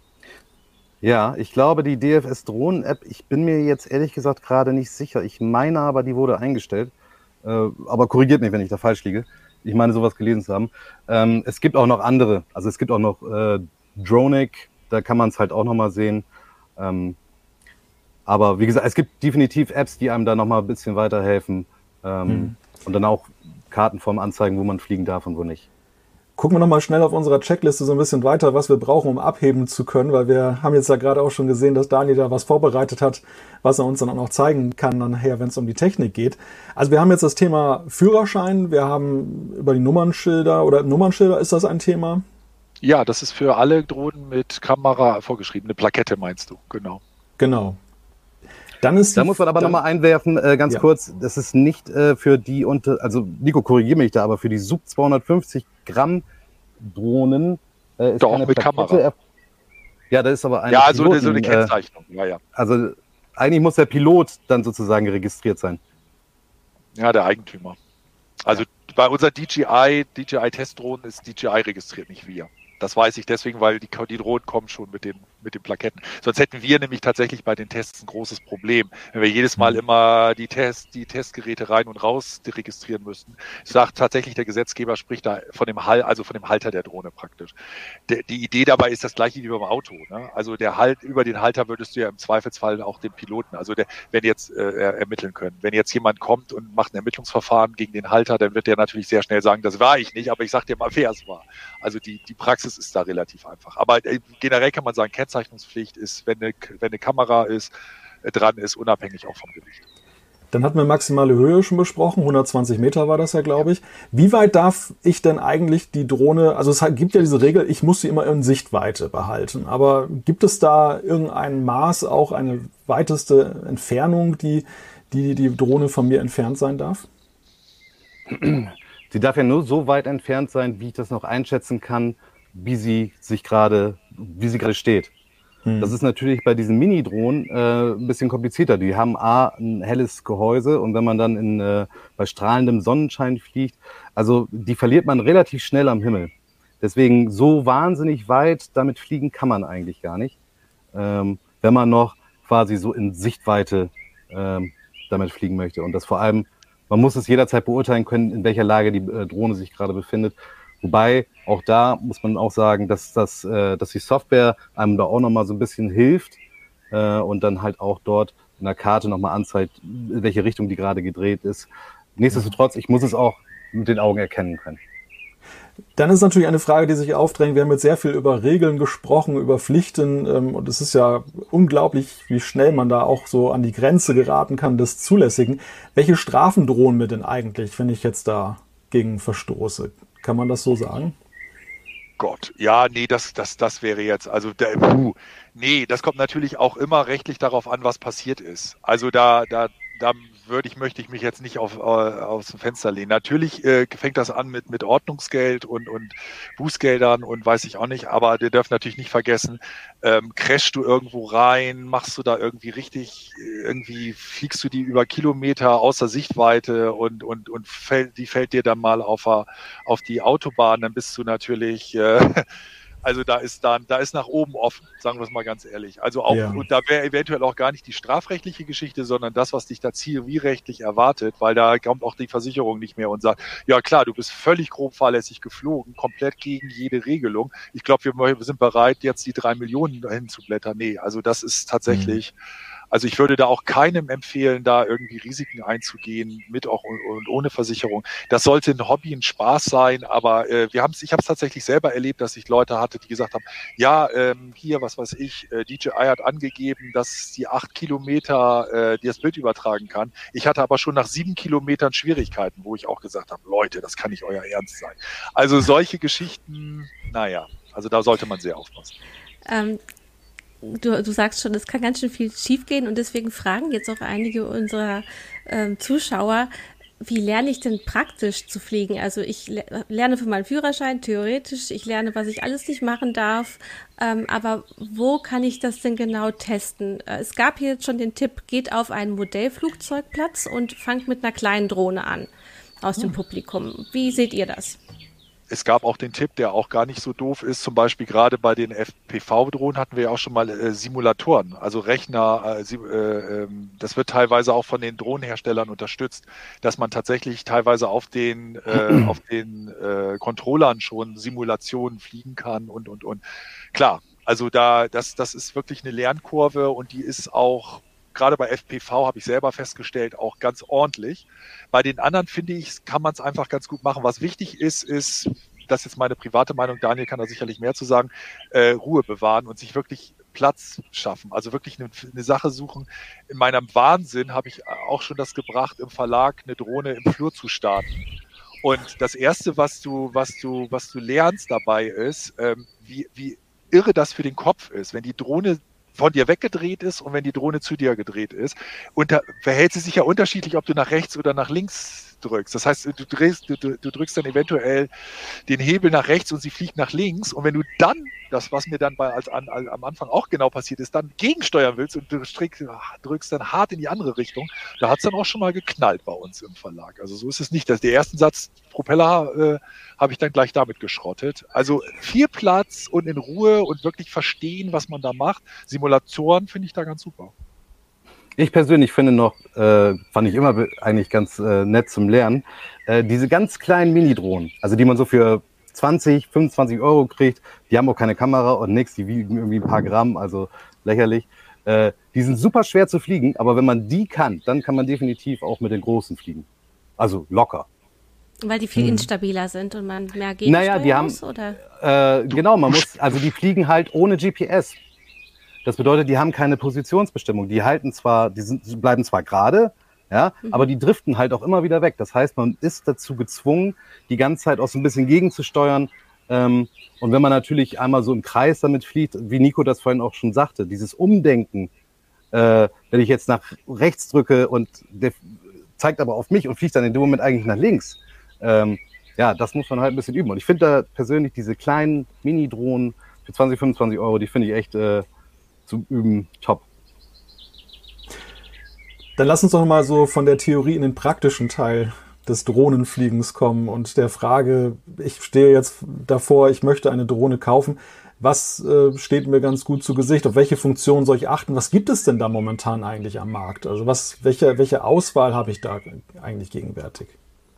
S5: Ja, ich glaube, die DFS Drohnen App, ich bin mir jetzt ehrlich gesagt gerade nicht sicher. Ich meine aber, die wurde eingestellt. Aber korrigiert mich, wenn ich da falsch liege. Ich meine, sowas gelesen zu haben. Es gibt auch noch andere. Also es gibt auch noch Dronic, da kann man es halt auch nochmal sehen. Aber wie gesagt, es gibt definitiv Apps, die einem da nochmal ein bisschen weiterhelfen. Und dann auch Kartenform anzeigen, wo man fliegen darf und wo nicht.
S1: Gucken wir nochmal schnell auf unserer Checkliste so ein bisschen weiter, was wir brauchen, um abheben zu können, weil wir haben jetzt ja gerade auch schon gesehen, dass Daniel da was vorbereitet hat, was er uns dann auch noch zeigen kann nachher, wenn es um die Technik geht. Also wir haben jetzt das Thema Führerschein, wir haben über die Nummernschilder, ist das ein Thema?
S3: Ja, das ist für alle Drohnen mit Kamera vorgeschrieben, eine Plakette meinst du, genau.
S1: Genau.
S5: Da muss man aber nochmal einwerfen, ganz kurz, das ist nicht für die also Nico, korrigiere mich da, aber für die Sub 250 Gramm Drohnen ist
S3: doch
S5: keine
S3: mit
S5: Plakette.
S3: Kamera.
S5: Ja, das ist aber eine
S3: ja, so eine Kennzeichnung. Ja.
S5: Also eigentlich muss der Pilot dann sozusagen registriert sein.
S3: Ja, der Eigentümer. Also bei unserer DJI-Testdrohnen ist DJI registriert, nicht wir. Das weiß ich deswegen, weil die Drohnen kommen schon mit den Plaketten. Sonst hätten wir nämlich tatsächlich bei den Tests ein großes Problem, wenn wir jedes Mal immer die Testgeräte rein und raus registrieren müssten. Ich sage tatsächlich, der Gesetzgeber spricht da von dem Halter der Drohne praktisch. Die Idee dabei ist das gleiche wie beim Auto. Ne? Also über den Halter würdest du ja im Zweifelsfall auch den Piloten, wenn jetzt ermitteln können. Wenn jetzt jemand kommt und macht ein Ermittlungsverfahren gegen den Halter, dann wird der natürlich sehr schnell sagen, das war ich nicht, aber ich sag dir mal, wer es war. Also die Praxis ist da relativ einfach. Aber generell kann man sagen, Kennzeichnungspflicht ist, wenn eine Kamera dran ist, unabhängig auch vom Gewicht.
S1: Dann hatten wir maximale Höhe schon besprochen, 120 Meter war das ja, glaube ich. Wie weit darf ich denn eigentlich die Drohne, also es gibt ja diese Regel, ich muss sie immer in Sichtweite behalten, aber gibt es da irgendein Maß, auch eine weiteste Entfernung, die Drohne von mir entfernt sein darf?
S5: Sie darf ja nur so weit entfernt sein, wie ich das noch einschätzen kann, wie sie gerade steht. Das ist natürlich bei diesen Mini-Drohnen ein bisschen komplizierter. Die haben ein helles Gehäuse, und wenn man dann bei strahlendem Sonnenschein fliegt, also die verliert man relativ schnell am Himmel. Deswegen so wahnsinnig weit damit fliegen kann man eigentlich gar nicht, wenn man noch quasi so in Sichtweite damit fliegen möchte. Und das vor allem, man muss es jederzeit beurteilen können, in welcher Lage die Drohne sich gerade befindet. Wobei, auch da muss man auch sagen, dass die Software einem da auch nochmal so ein bisschen hilft und dann halt auch dort in der Karte nochmal anzeigt, in welche Richtung die gerade gedreht ist. Nichtsdestotrotz, ich muss es auch mit den Augen erkennen können.
S1: Dann ist natürlich eine Frage, die sich aufdrängt. Wir haben jetzt sehr viel über Regeln gesprochen, über Pflichten, und es ist ja unglaublich, wie schnell man da auch so an die Grenze geraten kann des Zulässigen. Welche Strafen drohen mir denn eigentlich, wenn ich jetzt dagegen verstoße? Kann man das so sagen?
S3: Gott, ja, nee, das wäre jetzt, also nee, das kommt natürlich auch immer rechtlich darauf an, was passiert ist. Also da möchte ich mich jetzt nicht aus dem Fenster lehnen. Natürlich fängt das an mit Ordnungsgeld und Bußgeldern und weiß ich auch nicht, aber wir dürfen natürlich nicht vergessen, crashst du irgendwo rein, machst du da irgendwie fliegst du die über Kilometer außer Sichtweite und fällt dir dann mal auf die Autobahn, dann bist du natürlich also da ist nach oben offen, sagen wir es mal ganz ehrlich. Also auch, ja. Und da wäre eventuell auch gar nicht die strafrechtliche Geschichte, sondern das, was dich da zivilrechtlich erwartet, weil da kommt auch die Versicherung nicht mehr und sagt, ja klar, du bist völlig grob fahrlässig geflogen, komplett gegen jede Regelung. Ich glaube, wir sind bereit, jetzt die 3 Millionen dahin zu blättern. Nee, also das ist tatsächlich, Also ich würde da auch keinem empfehlen, da irgendwie Risiken einzugehen, mit auch und ohne Versicherung. Das sollte ein Hobby, ein Spaß sein, aber ich habe es tatsächlich selber erlebt, dass ich Leute hatte, die gesagt haben, ja, hier, was weiß ich, DJI hat angegeben, dass die 8 Kilometer die das Bild übertragen kann. Ich hatte aber schon nach 7 Kilometern Schwierigkeiten, wo ich auch gesagt habe, Leute, das kann nicht euer Ernst sein. Also solche Geschichten, naja, also da sollte man sehr aufpassen.
S4: Du sagst schon, es kann ganz schön viel schiefgehen und deswegen fragen jetzt auch einige unserer Zuschauer, wie lerne ich denn praktisch zu fliegen? Also ich lerne für meinen Führerschein theoretisch, ich lerne, was ich alles nicht machen darf, aber wo kann ich das denn genau testen? Es gab hier jetzt schon den Tipp, geht auf einen Modellflugzeugplatz und fangt mit einer kleinen Drohne an aus dem Publikum. Wie seht ihr das?
S3: Es gab auch den Tipp, der auch gar nicht so doof ist, zum Beispiel gerade bei den FPV-Drohnen hatten wir ja auch schon mal Simulatoren, also Rechner, das wird teilweise auch von den Drohnenherstellern unterstützt, dass man tatsächlich teilweise auf den Controllern schon Simulationen fliegen kann und. Klar, also das ist wirklich eine Lernkurve und die ist auch gerade bei FPV habe ich selber festgestellt, auch ganz ordentlich. Bei den anderen, finde ich, kann man es einfach ganz gut machen. Was wichtig ist, das ist jetzt meine private Meinung, Daniel kann da sicherlich mehr zu sagen, Ruhe bewahren und sich wirklich Platz schaffen. Also wirklich eine Sache suchen. In meinem Wahnsinn habe ich auch schon das gebracht, im Verlag eine Drohne im Flur zu starten. Und das Erste, was du lernst dabei ist, wie irre das für den Kopf ist, wenn die Drohne von dir weggedreht ist und wenn die Drohne zu dir gedreht ist. Und da verhält sie sich ja unterschiedlich, ob du nach rechts oder nach links drückst. Das heißt, du drückst dann eventuell den Hebel nach rechts und sie fliegt nach links. Und wenn du dann, das was mir dann am Anfang auch genau passiert ist, dann gegensteuern willst und du drückst dann hart in die andere Richtung, da hat es dann auch schon mal geknallt bei uns im Verlag. Also so ist es nicht. Der ersten Satz Propeller habe ich dann gleich damit geschrottet. Also viel Platz und in Ruhe und wirklich verstehen, was man da macht. Simulatoren finde ich da ganz super.
S5: Ich persönlich finde noch, fand ich immer eigentlich ganz nett zum Lernen, diese ganz kleinen Mini-Drohnen, also die man so für 20, 25 Euro kriegt, die haben auch keine Kamera und nichts, die wiegen irgendwie ein paar Gramm, also lächerlich. Die sind super schwer zu fliegen, aber wenn man die kann, dann kann man definitiv auch mit den großen fliegen. Also locker.
S4: Weil die viel instabiler sind und man mehr Gegensteuer muss, oder?
S5: Genau, die fliegen halt ohne GPS. Das bedeutet, die haben keine Positionsbestimmung. Die bleiben zwar gerade, ja, aber die driften halt auch immer wieder weg. Das heißt, man ist dazu gezwungen, die ganze Zeit auch so ein bisschen gegenzusteuern. Und wenn man natürlich einmal so im Kreis damit fliegt, wie Nico das vorhin auch schon sagte, dieses Umdenken, wenn ich jetzt nach rechts drücke und der zeigt aber auf mich und fliegt dann in dem Moment eigentlich nach links, das muss man halt ein bisschen üben. Und ich finde da persönlich diese kleinen Mini-Drohnen für 20, 25 Euro, die finde ich echt zum Üben top.
S1: Dann lass uns doch mal so von der Theorie in den praktischen Teil des Drohnenfliegens kommen und der Frage, ich stehe jetzt davor, ich möchte eine Drohne kaufen. Was steht mir ganz gut zu Gesicht? Auf welche Funktion soll ich achten? Was gibt es denn da momentan eigentlich am Markt? Also welche Auswahl habe ich da eigentlich gegenwärtig?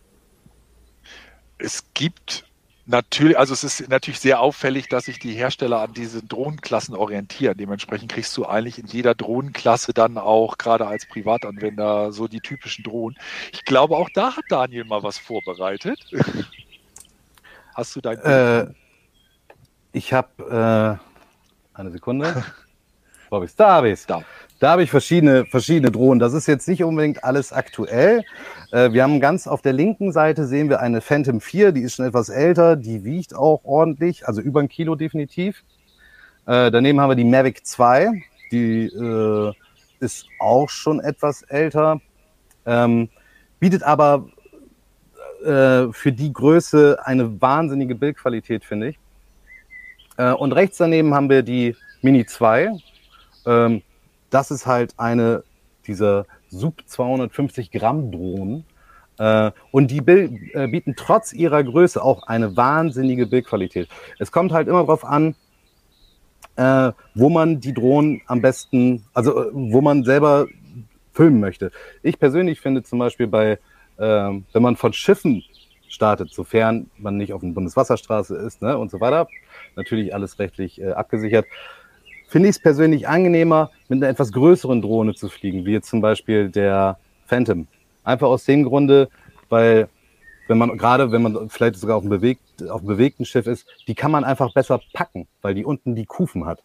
S3: Es gibt natürlich, also es ist natürlich sehr auffällig, dass sich die Hersteller an diesen Drohnenklassen orientieren. Dementsprechend kriegst du eigentlich in jeder Drohnenklasse dann auch, gerade als Privatanwender, so die typischen Drohnen. Ich glaube, auch da hat Daniel mal was vorbereitet. Hast du dein
S5: Ich habe eine Sekunde. Wo habe ich's? Da habe ich es. Da habe ich verschiedene Drohnen. Das ist jetzt nicht unbedingt alles aktuell. Wir haben ganz auf der linken Seite sehen wir eine Phantom 4, die ist schon etwas älter, die wiegt auch ordentlich, also über 1 Kilo definitiv. Daneben haben wir die Mavic 2, die ist auch schon etwas älter, bietet aber für die Größe eine wahnsinnige Bildqualität, finde ich. Und rechts daneben haben wir die Mini 2. Das ist halt eine dieser Sub 250 Gramm Drohnen. Und die bieten trotz ihrer Größe auch eine wahnsinnige Bildqualität. Es kommt halt immer darauf an, wo man die Drohnen am besten, also wo man selber filmen möchte. Ich persönlich finde zum Beispiel wenn man von Schiffen startet, sofern man nicht auf einer Bundeswasserstraße ist, ne, und so weiter, natürlich alles rechtlich abgesichert, finde ich es persönlich angenehmer, mit einer etwas größeren Drohne zu fliegen, wie jetzt zum Beispiel der Phantom. Einfach aus dem Grunde, weil wenn man vielleicht sogar auf einem bewegten Schiff ist, die kann man einfach besser packen, weil die unten die Kufen hat.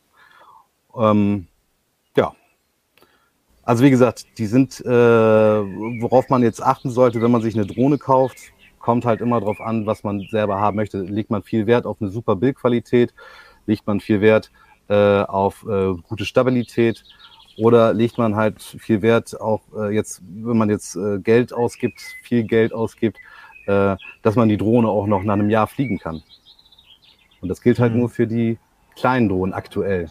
S5: Ja. Also wie gesagt, die sind, worauf man jetzt achten sollte, wenn man sich eine Drohne kauft, kommt halt immer drauf an, was man selber haben möchte. Legt man viel Wert auf eine super Bildqualität, legt man viel Wert auf gute Stabilität oder legt man halt viel Wert auch jetzt, wenn man jetzt Geld ausgibt, dass man die Drohne auch noch nach einem Jahr fliegen kann. Und das gilt halt nur für die kleinen Drohnen aktuell.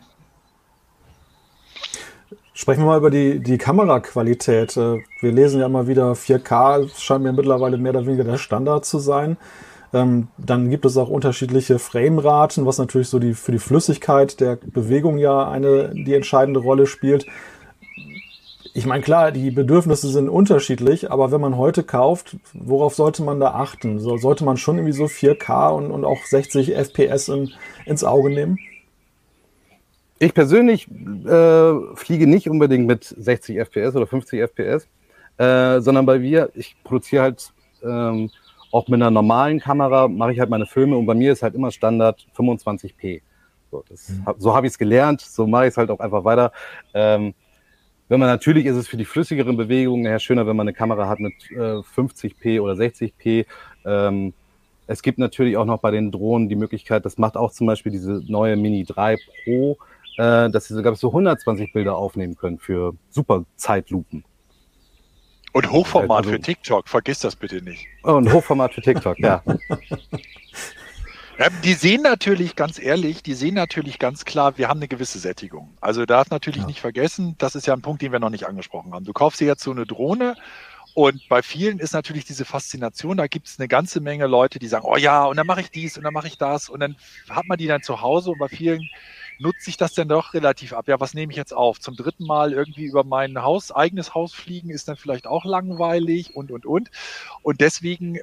S1: Sprechen wir mal über die Kameraqualität. Wir lesen ja immer wieder 4K, scheint mir mittlerweile mehr oder weniger der Standard zu sein. Dann gibt es auch unterschiedliche Frameraten, was natürlich so für die Flüssigkeit der Bewegung ja die entscheidende Rolle spielt. Ich meine, klar, die Bedürfnisse sind unterschiedlich, aber wenn man heute kauft, worauf sollte man da achten? Sollte man schon irgendwie so 4K und auch 60 FPS ins Auge nehmen?
S5: Ich persönlich fliege nicht unbedingt mit 60 FPS oder 50 FPS, sondern ich produziere halt auch mit einer normalen Kamera, mache ich halt meine Filme und bei mir ist halt immer Standard 25p. So habe ich es gelernt, so mache ich es halt auch einfach weiter. Natürlich ist es für die flüssigeren Bewegungen nachher schöner, wenn man eine Kamera hat mit 50p oder 60p. Es gibt natürlich auch noch bei den Drohnen die Möglichkeit, das macht auch zum Beispiel diese neue Mini 3 Pro, dass sie sogar bis zu 120 Bilder aufnehmen können für super Zeitlupen.
S3: Und Hochformat für TikTok, vergiss das bitte nicht.
S5: Und Hochformat für TikTok, ja.
S3: Die sehen natürlich, ganz ehrlich, ganz klar, wir haben eine gewisse Sättigung. Also darf natürlich nicht vergessen, das ist ja ein Punkt, den wir noch nicht angesprochen haben. Du kaufst dir jetzt so eine Drohne und bei vielen ist natürlich diese Faszination, da gibt es eine ganze Menge Leute, die sagen, oh ja, und dann mache ich dies und dann mache ich das und dann hat man die dann zu Hause und bei vielen nutzt sich das dann doch relativ ab. Ja, was nehme ich jetzt auf? Zum dritten Mal irgendwie über mein eigenes Haus fliegen ist dann vielleicht auch langweilig und. Und deswegen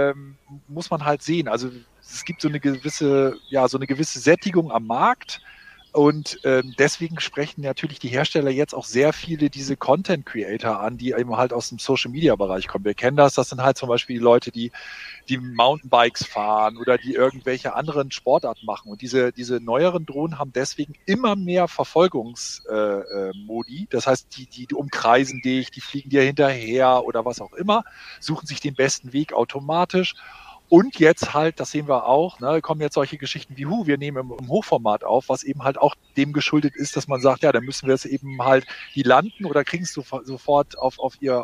S3: muss man halt sehen, also es gibt so eine gewisse Sättigung am Markt. Und deswegen sprechen natürlich die Hersteller jetzt auch sehr viele diese Content-Creator an, die eben halt aus dem Social-Media-Bereich kommen. Wir kennen das sind halt zum Beispiel die Leute, die Mountainbikes fahren oder die irgendwelche anderen Sportarten machen. Und diese neueren Drohnen haben deswegen immer mehr Verfolgungsmodi. Das heißt, die umkreisen dich, die fliegen dir hinterher oder was auch immer, suchen sich den besten Weg automatisch. Und jetzt halt, das sehen wir auch, kommen jetzt solche Geschichten wie, wir nehmen im Hochformat auf, was eben halt auch dem geschuldet ist, dass man sagt, ja, dann müssen wir es eben halt, die landen oder kriegen es sofort auf ihr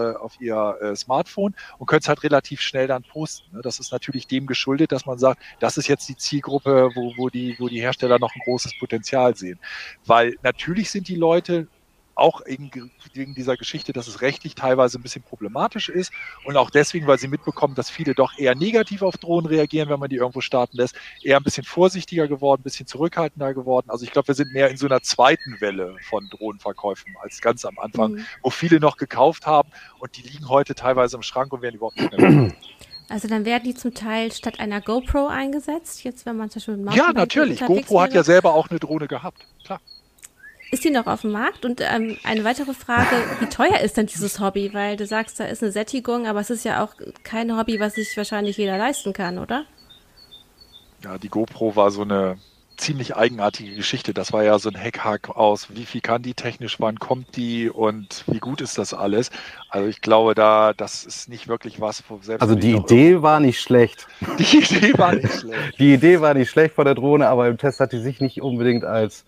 S3: Smartphone und können es halt relativ schnell dann posten. Das ist natürlich dem geschuldet, dass man sagt, das ist jetzt die Zielgruppe, wo die Hersteller noch ein großes Potenzial sehen. Weil natürlich sind die Leute auch wegen dieser Geschichte, dass es rechtlich teilweise ein bisschen problematisch ist und auch deswegen, weil sie mitbekommen, dass viele doch eher negativ auf Drohnen reagieren, wenn man die irgendwo starten lässt, eher ein bisschen vorsichtiger geworden, ein bisschen zurückhaltender geworden. Also ich glaube, wir sind mehr in so einer zweiten Welle von Drohnenverkäufen als ganz am Anfang, wo viele noch gekauft haben und die liegen heute teilweise im Schrank und werden überhaupt nicht mehr.
S4: Also dann werden die zum Teil statt einer GoPro eingesetzt, jetzt wenn man zum Beispiel mit
S3: Ja, natürlich. GoPro hat ja selber auch eine Drohne gehabt, klar.
S4: Ist die noch auf dem Markt? Und eine weitere Frage, wie teuer ist denn dieses Hobby? Weil du sagst, da ist eine Sättigung, aber es ist ja auch kein Hobby, was sich wahrscheinlich jeder leisten kann, oder?
S3: Ja, die GoPro war so eine ziemlich eigenartige Geschichte. Das war ja so ein Hack aus, wie viel kann die technisch, wann kommt die und wie gut ist das alles? Also ich glaube, das ist nicht wirklich was.
S5: Also die Idee war nicht schlecht.
S3: Die Idee war nicht schlecht.
S5: Die Idee war nicht schlecht von der Drohne, aber im Test hat die sich nicht unbedingt als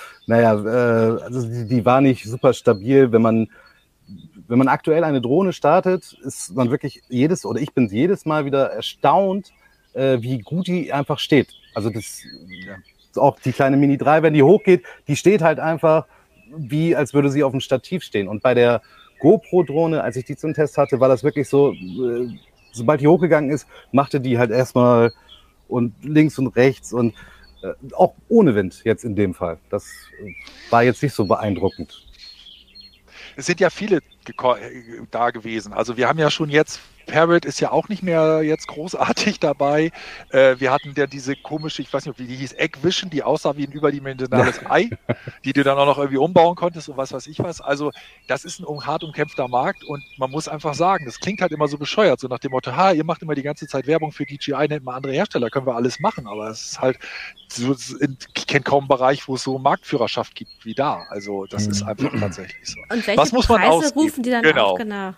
S5: also die war nicht super stabil. Wenn man aktuell eine Drohne startet, ist man wirklich ich bin jedes Mal wieder erstaunt, wie gut die einfach steht. Also auch die kleine Mini 3, wenn die hochgeht, die steht halt einfach wie, als würde sie auf dem Stativ stehen. Und bei der GoPro-Drohne, als ich die zum Test hatte, war das wirklich so, sobald die hochgegangen ist, machte die halt erstmal und links und rechts und auch ohne Wind jetzt in dem Fall. Das war jetzt nicht so beeindruckend.
S3: Es sind ja viele da gewesen. Also wir haben ja schon jetzt, Parrot ist ja auch nicht mehr jetzt großartig dabei. Wir hatten ja diese komische, ich weiß nicht, wie die hieß, Eggvision, die aussah wie ein überdimensionales Ei, die du dann auch noch irgendwie umbauen konntest und was weiß ich was. Also das ist ein hart umkämpfter Markt und man muss einfach sagen, das klingt halt immer so bescheuert, so nach dem Motto, ihr macht immer die ganze Zeit Werbung für DJI, nennt mal andere Hersteller, können wir alles machen, aber es ist halt, ich kenne kaum einen Bereich, wo es so Marktführerschaft gibt wie da. Also das ist einfach tatsächlich so.
S4: Und welche
S3: was muss man
S4: Preise
S3: ausgeben?
S4: rufen die dann auf? Genau.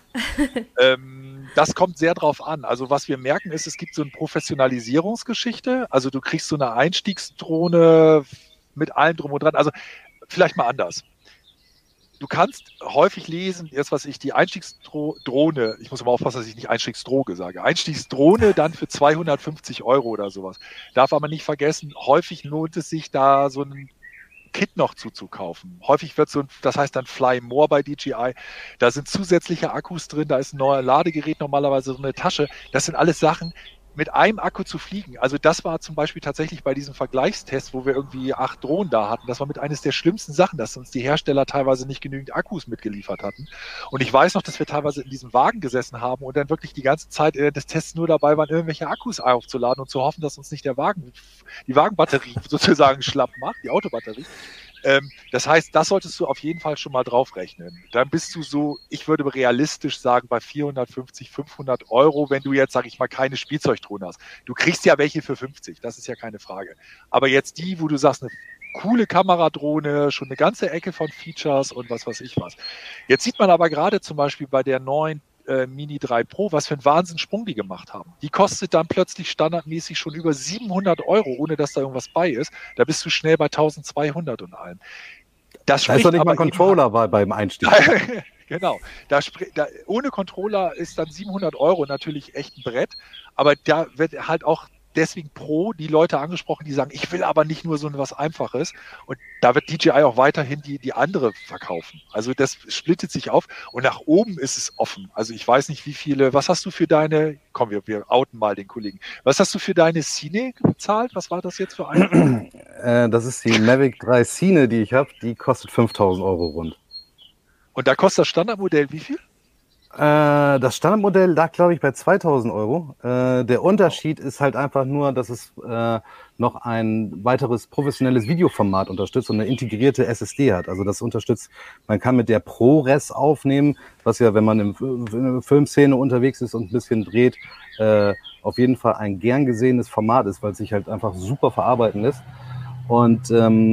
S3: Das kommt sehr drauf an. Also was wir merken ist, es gibt so eine Professionalisierungsgeschichte. Also du kriegst so eine Einstiegsdrohne mit allem drum und dran. Also vielleicht mal anders. Du kannst häufig lesen, jetzt was ich, die Einstiegsdrohne, ich muss mal aufpassen, dass ich nicht Einstiegsdroge sage, Einstiegsdrohne dann für 250 € oder sowas. Darf aber nicht vergessen, häufig lohnt es sich da so ein Kit noch zuzukaufen. Häufig wird das heißt dann Fly More bei DJI, da sind zusätzliche Akkus drin, da ist ein neues Ladegerät, normalerweise so eine Tasche. Das sind alles Sachen, mit einem Akku zu fliegen. Also das war zum Beispiel tatsächlich bei diesem Vergleichstest, wo wir irgendwie 8 Drohnen da hatten, das war mit eines der schlimmsten Sachen, dass uns die Hersteller teilweise nicht genügend Akkus mitgeliefert hatten. Und ich weiß noch, dass wir teilweise in diesem Wagen gesessen haben und dann wirklich die ganze Zeit des Tests nur dabei waren, irgendwelche Akkus aufzuladen und zu hoffen, dass uns nicht die Wagenbatterie sozusagen schlapp macht, die Autobatterie. Das heißt, das solltest du auf jeden Fall schon mal draufrechnen. Dann bist du so, ich würde realistisch sagen, bei 450, 500 €, wenn du jetzt, sage ich mal, keine Spielzeugdrohne hast. Du kriegst ja welche für 50, das ist ja keine Frage. Aber jetzt die, wo du sagst, eine coole Kameradrohne, schon eine ganze Ecke von Features und was weiß ich was. Jetzt sieht man aber gerade zum Beispiel bei der neuen Mini 3 Pro, was für einen Wahnsinnssprung die gemacht haben. Die kostet dann plötzlich standardmäßig schon über 700 €, ohne dass da irgendwas bei ist. Da bist du schnell bei 1200 und allem.
S5: Da ist doch nicht mal ein Controller beim Einstieg.
S3: Genau. Ohne Controller ist dann 700 € natürlich echt ein Brett, aber da wird halt auch deswegen die Leute angesprochen, die sagen, ich will aber nicht nur so was Einfaches. Und da wird DJI auch weiterhin die andere verkaufen. Also das splittet sich auf und nach oben ist es offen. Also ich weiß nicht, was hast du für deine, komm, wir outen mal den Kollegen. Was hast du für deine Cine bezahlt? Was war das jetzt für eine?
S5: Das ist die Mavic 3 Cine, die ich habe. Die kostet 5.000 € rund.
S3: Und da kostet das Standardmodell wie viel?
S5: Das Standardmodell lag, glaube ich, bei 2.000 €. Der Unterschied ist halt einfach nur, dass es noch ein weiteres professionelles Videoformat unterstützt und eine integrierte SSD hat. Also das unterstützt, man kann mit der ProRes aufnehmen, was ja, wenn man in der Filmszene unterwegs ist und ein bisschen dreht, auf jeden Fall ein gern gesehenes Format ist, weil es sich halt einfach super verarbeiten lässt. Und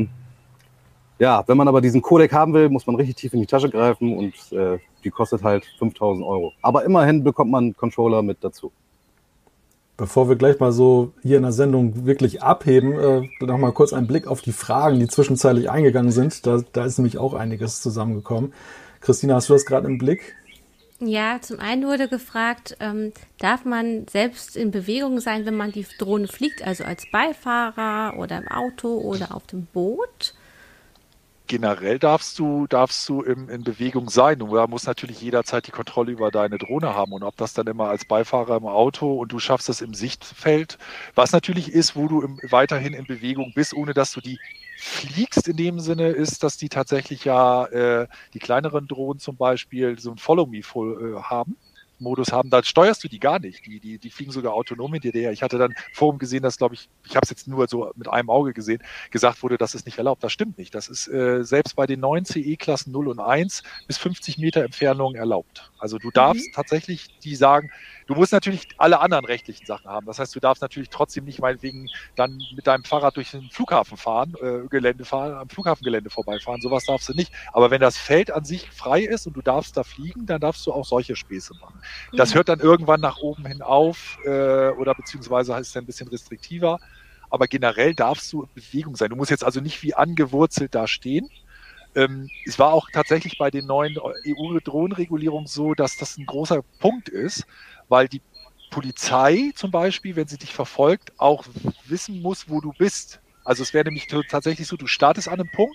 S5: wenn man aber diesen Codec haben will, muss man richtig tief in die Tasche greifen und die kostet halt 5.000 €. Aber immerhin bekommt man einen Controller mit dazu.
S1: Bevor wir gleich mal so hier in der Sendung wirklich abheben, noch mal kurz einen Blick auf die Fragen, die zwischenzeitlich eingegangen sind. Da ist nämlich auch einiges zusammengekommen. Christina, hast du das gerade im Blick?
S4: Ja, zum einen wurde gefragt, darf man selbst in Bewegung sein, wenn man die Drohne fliegt, also als Beifahrer oder im Auto oder auf dem Boot?
S3: Generell darfst du in Bewegung sein. Du musst natürlich jederzeit die Kontrolle über deine Drohne haben. Und ob das dann immer als Beifahrer im Auto und du schaffst das im Sichtfeld, was natürlich ist, wo du weiterhin in Bewegung bist, ohne dass du die fliegst in dem Sinne, ist, dass die tatsächlich die kleineren Drohnen zum Beispiel so ein Follow-Me-Modus haben, da steuerst du die gar nicht. Die fliegen sogar autonom hinter dir. Ich hatte dann Forum gesehen, dass, glaube ich habe es jetzt nur so mit einem Auge gesehen, gesagt wurde, das ist nicht erlaubt. Das stimmt nicht. Das ist selbst bei den neuen CE-Klassen 0 und 1 bis 50 Meter Entfernung erlaubt. Also du darfst tatsächlich die sagen, du musst natürlich alle anderen rechtlichen Sachen haben. Das heißt, du darfst natürlich trotzdem nicht meinetwegen dann mit deinem Fahrrad durch den Flughafen fahren, am Flughafengelände vorbeifahren. Sowas darfst du nicht. Aber wenn das Feld an sich frei ist und du darfst da fliegen, dann darfst du auch solche Späße machen. Das hört dann irgendwann nach oben hin auf oder beziehungsweise ist dann ein bisschen restriktiver. Aber generell darfst du in Bewegung sein. Du musst jetzt also nicht wie angewurzelt da stehen. Es war auch tatsächlich bei den neuen EU-Drohnenregulierungen so, dass das ein großer Punkt ist, weil die Polizei zum Beispiel, wenn sie dich verfolgt, auch wissen muss, wo du bist. Also es wäre nämlich tatsächlich so, du startest an einem Punkt,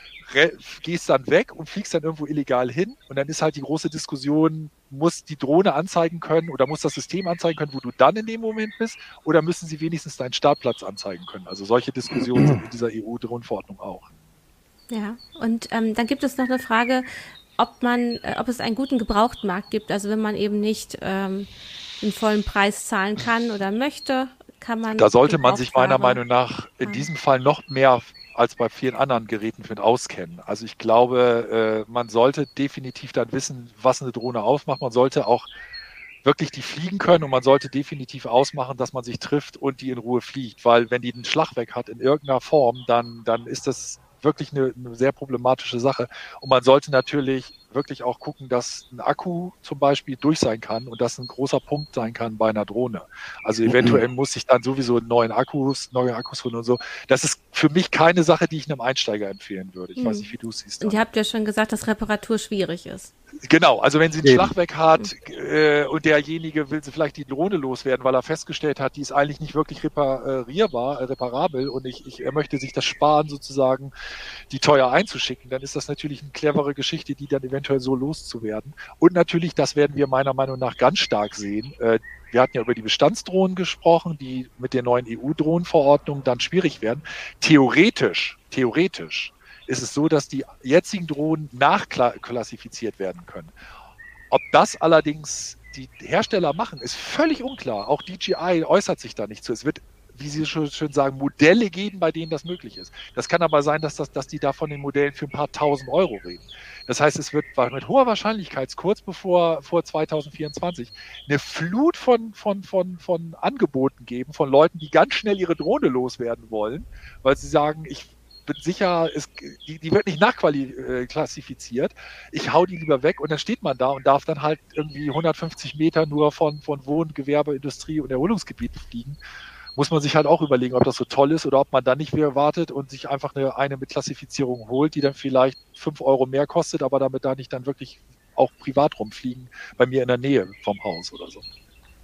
S3: gehst dann weg und fliegst dann irgendwo illegal hin und dann ist halt die große Diskussion, muss die Drohne anzeigen können oder muss das System anzeigen können, wo du dann in dem Moment bist oder müssen sie wenigstens deinen Startplatz anzeigen können. Also solche Diskussionen sind in dieser EU-Drohnenverordnung auch.
S4: Ja, und dann gibt es noch eine Frage, ob es einen guten Gebrauchtmarkt gibt. Also wenn man eben nicht den vollen Preis zahlen kann oder möchte, kann man...
S3: Da sollte man sich meiner Meinung nach in diesem Fall noch mehr als bei vielen anderen Geräten mit auskennen. Also ich glaube, man sollte definitiv dann wissen, was eine Drohne ausmacht. Man sollte auch wirklich die fliegen können und man sollte definitiv ausmachen, dass man sich trifft und die in Ruhe fliegt. Weil wenn die einen Schlag weg hat in irgendeiner Form, dann ist das wirklich eine sehr problematische Sache. Und man sollte natürlich wirklich auch gucken, dass ein Akku zum Beispiel durch sein kann und das ein großer Punkt sein kann bei einer Drohne. Also eventuell muss ich dann sowieso neue Akkus holen und so. Das ist für mich keine Sache, die ich einem Einsteiger empfehlen würde. Ich weiß nicht, wie du es siehst.
S4: Und ihr habt ja schon gesagt, dass Reparatur schwierig ist.
S3: Genau, also wenn sie einen Schlag weg hat und derjenige will sie vielleicht die Drohne loswerden, weil er festgestellt hat, die ist eigentlich nicht wirklich reparabel und er möchte sich das sparen, sozusagen die teuer einzuschicken, dann ist das natürlich eine clevere Geschichte, die dann eventuell so loszuwerden. Und natürlich, das werden wir meiner Meinung nach ganz stark sehen. Wir hatten ja über die Bestandsdrohnen gesprochen, die mit der neuen EU-Drohnenverordnung dann schwierig werden. Theoretisch ist es so, dass die jetzigen Drohnen nachklassifiziert werden können. Ob das allerdings die Hersteller machen, ist völlig unklar. Auch DJI äußert sich da nicht zu. Es wird, wie Sie schon schön sagen, Modelle geben, bei denen das möglich ist. Das kann aber sein, dass die da von den Modellen für ein paar tausend Euro reden. Das heißt, es wird mit hoher Wahrscheinlichkeit kurz vor 2024 eine Flut von Angeboten geben, von Leuten, die ganz schnell ihre Drohne loswerden wollen, weil sie sagen, ich bin sicher, die wird nicht nachklassifiziert. Ich hau die lieber weg und dann steht man da und darf dann halt irgendwie 150 Meter nur von Wohn-, Gewerbe-, Industrie- und Erholungsgebieten fliegen. Muss man sich halt auch überlegen, ob das so toll ist oder ob man dann nicht wieder wartet und sich einfach eine mit Klassifizierung holt, die dann vielleicht 5 Euro mehr kostet, aber damit da nicht dann wirklich auch privat rumfliegen, bei mir in der Nähe vom Haus oder so.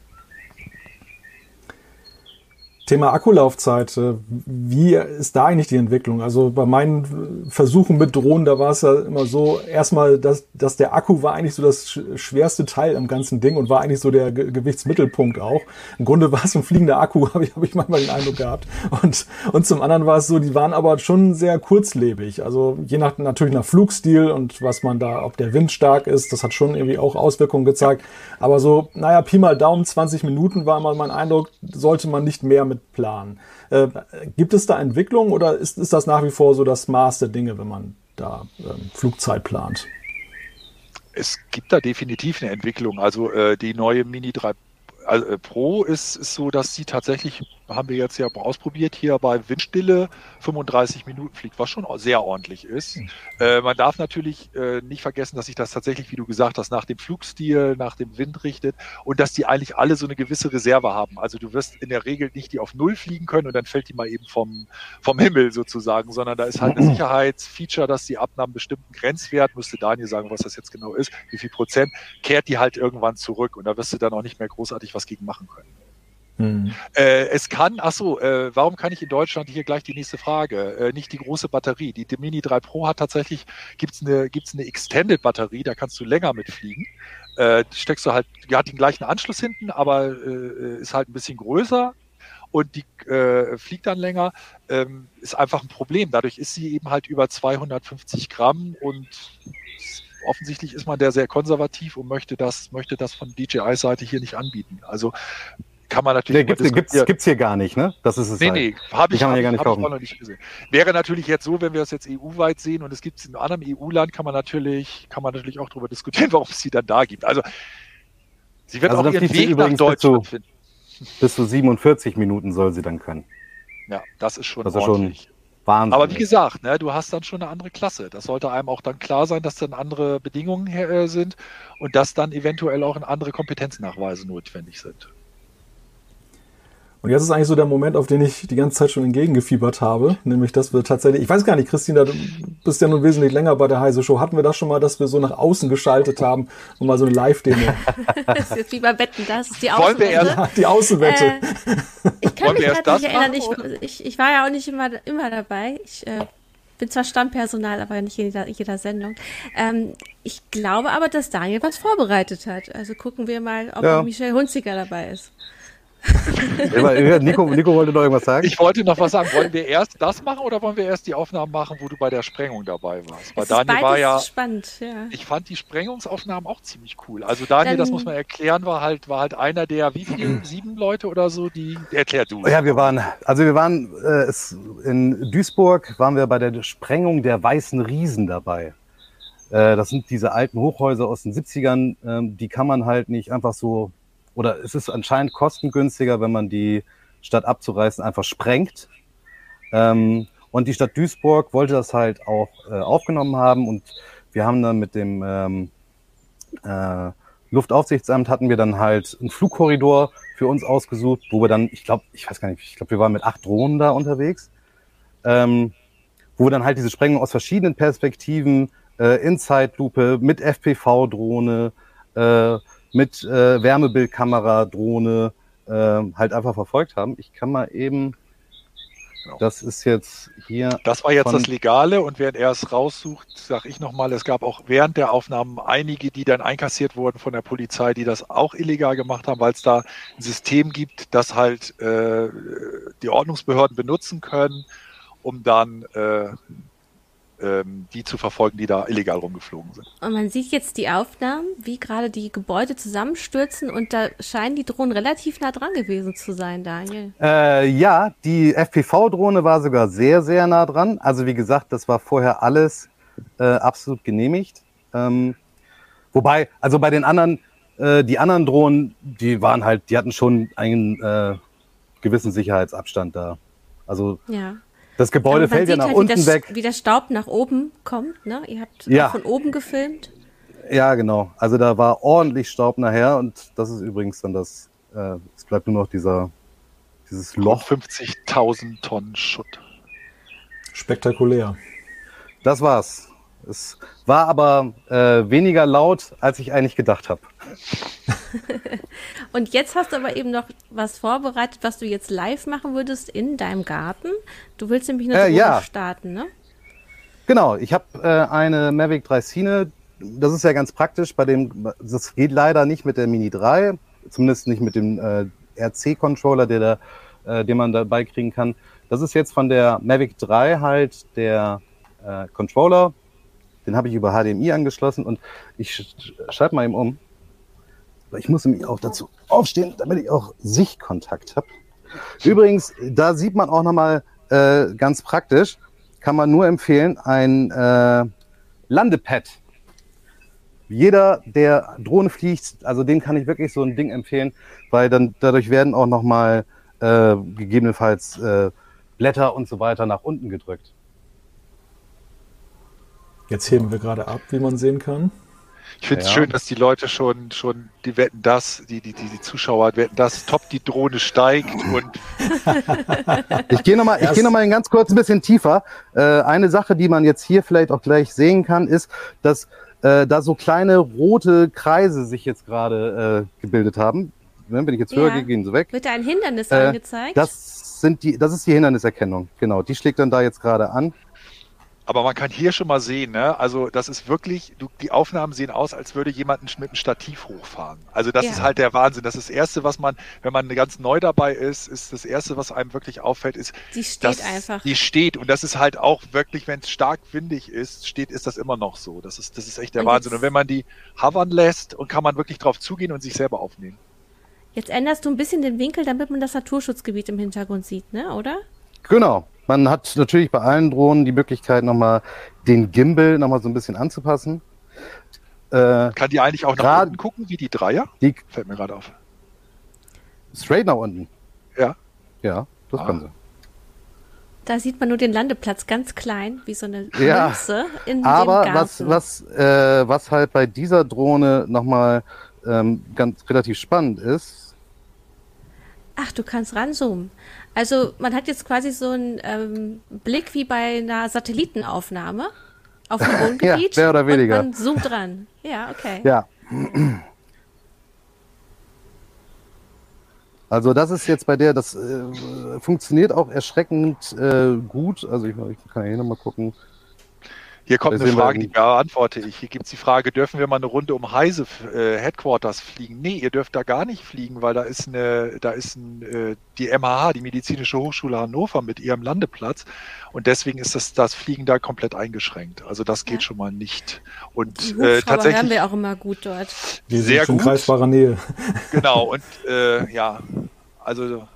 S1: Thema Akkulaufzeit, wie ist da eigentlich die Entwicklung? Also bei meinen Versuchen mit Drohnen, da war es ja immer so, erstmal, dass der Akku war eigentlich so das schwerste Teil am ganzen Ding und war eigentlich so der Gewichtsmittelpunkt auch. Im Grunde war es ein fliegender Akku, habe ich manchmal den Eindruck gehabt. Und zum anderen war es so, die waren aber schon sehr kurzlebig. Also je nach, natürlich nach Flugstil und was man da, ob der Wind stark ist, das hat schon irgendwie auch Auswirkungen gezeigt. Aber so, naja, Pi mal Daumen, 20 Minuten war mal mein Eindruck, sollte man nicht mehr mit planen. Gibt es da Entwicklungen oder ist das nach wie vor so das Maß der Dinge, wenn man da Flugzeit plant?
S3: Es gibt da definitiv eine Entwicklung. Also die neue Mini 3 Pro ist so, dass sie tatsächlich, haben wir jetzt ja ausprobiert, hier bei Windstille 35 Minuten fliegt, was schon sehr ordentlich ist. Man darf natürlich nicht vergessen, dass sich das tatsächlich, wie du gesagt hast, nach dem Flugstil, nach dem Wind richtet und dass die eigentlich alle so eine gewisse Reserve haben. Also du wirst in der Regel nicht die auf Null fliegen können und dann fällt die mal eben vom Himmel sozusagen, sondern da ist halt ein Sicherheitsfeature, dass die ab einem bestimmten Grenzwert, müsste Daniel sagen, was das jetzt genau ist, wie viel Prozent, kehrt die halt irgendwann zurück und da wirst du dann auch nicht mehr großartig was gegen machen können. Es kann, warum kann ich in Deutschland, hier gleich die nächste Frage, nicht die große Batterie? Die Mini 3 Pro hat tatsächlich, gibt's eine Extended Batterie, da kannst du länger mitfliegen. Steckst du halt, die hat den gleichen Anschluss hinten, aber ist halt ein bisschen größer und die fliegt dann länger, ist einfach ein Problem. Dadurch ist sie eben halt über 250 Gramm und offensichtlich ist man da sehr konservativ und möchte das von DJI-Seite hier nicht anbieten. Also kann man natürlich...
S5: Gibt's hier gar nicht, ne? Das ist es.
S3: Nee, habe ich
S5: gar nicht kaufen.
S3: Noch nicht gesehen. Wäre natürlich jetzt so, wenn wir das jetzt EU-weit sehen und es gibt es in einem anderen EU-Land, kann man natürlich auch darüber diskutieren, warum es sie dann da gibt. Also sie wird auch ihren Weg nach Deutschland finden.
S5: Bis zu 47 Minuten soll sie dann können.
S3: Ja, das ist schon
S5: ordentlich. Wahnsinn.
S3: Aber wie gesagt, ne, du hast dann schon eine andere Klasse. Das sollte einem auch dann klar sein, dass dann andere Bedingungen sind und dass dann eventuell auch andere Kompetenznachweise notwendig sind.
S1: Und jetzt ist eigentlich so der Moment, auf den ich die ganze Zeit schon entgegengefiebert habe, nämlich, dass wir tatsächlich, ich weiß gar nicht, Christina, du bist ja nun wesentlich länger bei der Heise Show. Hatten wir das schon mal, dass wir so nach außen geschaltet haben und mal so eine Live-Demo?
S4: Das ist jetzt wie bei Wetten, das ist die
S3: Außenwette.
S4: Wollen wir
S1: erst die Außenwette.
S4: Ich kann mich gerade nicht erinnern, ich war ja auch nicht immer dabei. Ich bin zwar Stammpersonal, aber nicht in jeder Sendung. Ich glaube aber, dass Daniel was vorbereitet hat. Also gucken wir mal, ob Michelle Hunziker dabei ist.
S5: Nico wollte noch irgendwas sagen.
S3: Ich wollte noch was sagen. Wollen wir erst das machen oder wollen wir erst die Aufnahmen machen, wo du bei der Sprengung dabei warst? Weil Daniel war ja
S4: spannend, ja.
S3: Ich fand die Sprengungsaufnahmen auch ziemlich cool. Also Daniel, das muss man erklären, war halt einer der, wie viele, 7 Leute oder so, erklär du.
S5: Ja, wir waren in Duisburg waren wir bei der Sprengung der Weißen Riesen dabei. Das sind diese alten Hochhäuser aus den 70ern, die kann man halt nicht einfach so, oder es ist anscheinend kostengünstiger, wenn man die statt abzureißen einfach sprengt. Und die Stadt Duisburg wollte das halt auch aufgenommen haben und wir haben dann mit dem Luftaufsichtsamt hatten wir dann halt einen Flugkorridor für uns ausgesucht, wo wir dann, ich glaube, wir waren mit 8 Drohnen da unterwegs, wo wir dann halt diese Sprengung aus verschiedenen Perspektiven in Zeitlupe, mit FPV-Drohne, mit Wärmebildkamera-Drohne halt einfach verfolgt haben. Ich kann mal eben, das ist jetzt hier.
S3: Das war jetzt das Legale und während er es raussucht, sage ich nochmal, es gab auch während der Aufnahmen einige, die dann einkassiert wurden von der Polizei, die das auch illegal gemacht haben, weil es da ein System gibt, das halt die Ordnungsbehörden benutzen können, um dann die zu verfolgen, die da illegal rumgeflogen sind.
S4: Und man sieht jetzt die Aufnahmen, wie gerade die Gebäude zusammenstürzen und da scheinen die Drohnen relativ nah dran gewesen zu sein, Daniel.
S5: Ja, die FPV-Drohne war sogar sehr, sehr nah dran. Also wie gesagt, das war vorher alles absolut genehmigt. Wobei, also bei den anderen, die anderen Drohnen, die hatten schon einen gewissen Sicherheitsabstand da. Also
S4: ja.
S5: Das Gebäude fällt ja nach unten weg.
S4: Wie der Staub nach oben kommt, ne? Ihr habt auch von oben gefilmt.
S5: Ja, genau. Also da war ordentlich Staub nachher und das ist übrigens dann es bleibt nur noch dieses Loch.
S3: 50.000 Tonnen Schutt.
S1: Spektakulär.
S5: Das war's. Es war aber weniger laut, als ich eigentlich gedacht habe.
S4: Und jetzt hast du aber eben noch was vorbereitet, was du jetzt live machen würdest in deinem Garten. Du willst nämlich eine Drohne starten, ne?
S5: Genau, ich habe eine Mavic 3 Cine. Das ist ja ganz praktisch. Das geht leider nicht mit der Mini 3, zumindest nicht mit dem RC-Controller, den man dabei kriegen kann. Das ist jetzt von der Mavic 3 halt der Controller. Den habe ich über HDMI angeschlossen und ich schalte mal eben um. Ich muss nämlich auch dazu aufstehen, damit ich auch Sichtkontakt habe. Übrigens, da sieht man auch nochmal ganz praktisch, kann man nur empfehlen, ein Landepad. Jeder, der Drohne fliegt, also dem kann ich wirklich so ein Ding empfehlen, weil dann dadurch werden auch nochmal gegebenenfalls Blätter und so weiter nach unten gedrückt.
S1: Jetzt heben wir gerade ab, wie man sehen kann.
S3: Ich finde es schön, dass die Leute schon die wetten das, die Zuschauer wetten das, top, die Drohne steigt und
S5: Ich gehe noch mal ganz kurz ein bisschen tiefer. Eine Sache, die man jetzt hier vielleicht auch gleich sehen kann, ist, dass da so kleine rote Kreise sich jetzt gerade gebildet haben. Wenn ich jetzt höre, gehen sie weg.
S4: Wird da ein Hindernis angezeigt?
S5: Das ist die Hinderniserkennung. Genau, die schlägt dann da jetzt gerade an.
S3: Aber man kann hier schon mal sehen, ne? Also das ist wirklich, die Aufnahmen sehen aus, als würde jemand mit einem Stativ hochfahren. Also das ist halt der Wahnsinn. Das ist das Erste, was man, wenn man ganz neu dabei ist das Erste, was einem wirklich auffällt, ist,
S4: die steht einfach.
S3: Die steht. Und das ist halt auch wirklich, wenn es stark windig ist, ist das immer noch so. Das ist echt der Wahnsinn. Und wenn man die hovern lässt, und kann man wirklich drauf zugehen und sich selber aufnehmen.
S4: Jetzt änderst du ein bisschen den Winkel, damit man das Naturschutzgebiet im Hintergrund sieht, ne? Oder?
S5: Genau. Man hat natürlich bei allen Drohnen die Möglichkeit, nochmal den Gimbal nochmal so ein bisschen anzupassen.
S3: Kann die eigentlich auch nach unten gucken, wie die Dreier? Fällt mir gerade auf.
S5: Straight nach unten?
S3: Ja.
S5: Ja, das kann sie.
S4: Da sieht man nur den Landeplatz ganz klein, wie so eine Münze in dem Garten.
S5: Aber was halt bei dieser Drohne nochmal ganz relativ spannend ist.
S4: Ach, du kannst ranzoomen. Also man hat jetzt quasi so einen Blick wie bei einer Satellitenaufnahme auf dem Wohngebiet.
S5: Ja, mehr oder weniger.
S4: Und man zoomt ran. Ja, okay.
S5: Ja. Also das ist jetzt bei der, das funktioniert auch erschreckend gut. Also ich kann ja hier nochmal gucken.
S3: Hier kommt eine Frage, die beantworte ich. Hier gibt es die Frage, dürfen wir mal eine Runde um Heise Headquarters fliegen? Nee, ihr dürft da gar nicht fliegen, weil die MHH, die Medizinische Hochschule Hannover mit ihrem Landeplatz, und deswegen ist das Fliegen da komplett eingeschränkt. Also das geht schon mal nicht. Und tatsächlich
S4: hören wir auch immer gut dort.
S1: Die sind schon in greifbarer Nähe.
S3: Genau, und also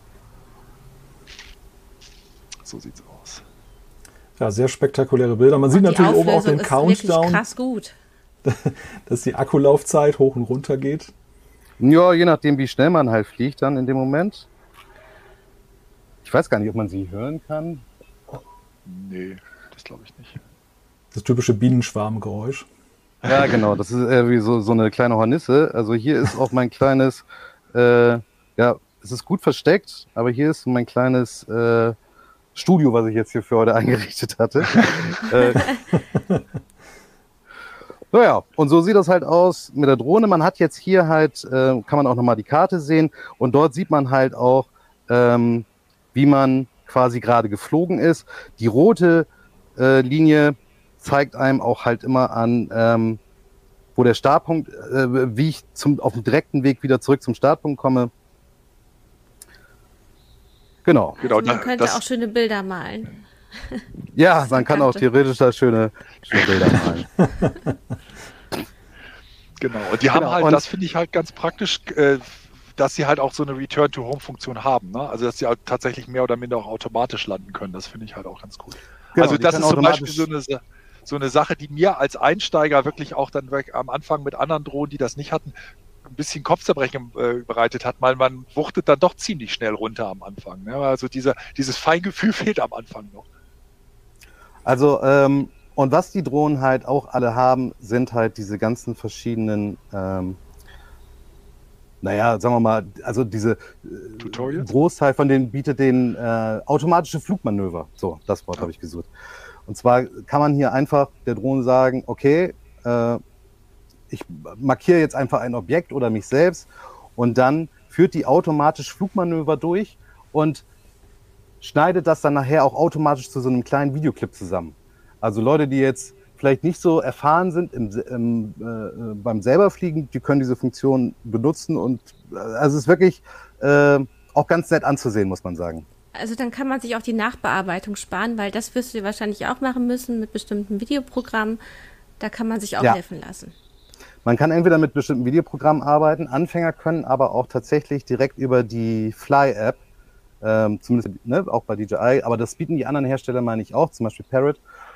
S3: so sieht's aus.
S1: Ja, sehr spektakuläre Bilder. Man sieht natürlich oben auch den Countdown.
S4: Krass gut.
S1: Dass die Akkulaufzeit hoch und runter geht.
S5: Ja, je nachdem, wie schnell man halt fliegt dann in dem Moment. Ich weiß gar nicht, ob man sie hören kann.
S3: Nee, das glaube ich nicht.
S1: Das typische Bienenschwarmgeräusch.
S5: Ja, genau. Das ist wie so eine kleine Hornisse. Also hier ist auch mein kleines, es ist gut versteckt, aber hier ist mein kleines Studio, was ich jetzt hier für heute eingerichtet hatte. Naja, und so sieht das halt aus mit der Drohne. Man hat jetzt hier halt, kann man auch nochmal die Karte sehen, und dort sieht man halt auch, wie man quasi gerade geflogen ist. Die rote Linie zeigt einem auch halt immer an, wo der Startpunkt, wie ich auf dem direkten Weg wieder zurück zum Startpunkt komme. Genau.
S4: Also man könnte auch schöne Bilder malen.
S5: Ja, man kann auch theoretisch da schöne Bilder malen.
S3: Genau. Und die haben halt, das finde ich halt ganz praktisch, dass sie halt auch so eine Return-to-Home-Funktion haben. Ne? Also dass sie halt tatsächlich mehr oder minder auch automatisch landen können. Das finde ich halt auch ganz gut. Genau, also das ist zum Beispiel so eine Sache, die mir als Einsteiger wirklich auch dann am Anfang mit anderen Drohnen, die das nicht hatten, ein bisschen Kopfzerbrechen bereitet hat, weil man wuchtet dann doch ziemlich schnell runter am Anfang. Ne? Also dieses Feingefühl fehlt am Anfang noch.
S5: Also, und was die Drohnen halt auch alle haben, sind halt diese ganzen verschiedenen, sagen wir mal, also diese Großteil von denen bietet den automatische Flugmanöver. So, das Wort habe ich gesucht. Und zwar kann man hier einfach der Drohne sagen, okay, ich markiere jetzt einfach ein Objekt oder mich selbst, und dann führt die automatisch Flugmanöver durch und schneidet das dann nachher auch automatisch zu so einem kleinen Videoclip zusammen. Also Leute, die jetzt vielleicht nicht so erfahren sind beim selberfliegen, die können diese Funktion benutzen, und also es ist wirklich auch ganz nett anzusehen, muss man sagen.
S4: Also dann kann man sich auch die Nachbearbeitung sparen, weil das wirst du wahrscheinlich auch machen müssen mit bestimmten Videoprogrammen. Da kann man sich auch helfen lassen.
S5: Man kann entweder mit bestimmten Videoprogrammen arbeiten, Anfänger können aber auch tatsächlich direkt über die Fly-App, zumindest auch bei DJI, aber das bieten die anderen Hersteller, meine ich auch, zum Beispiel Parrot,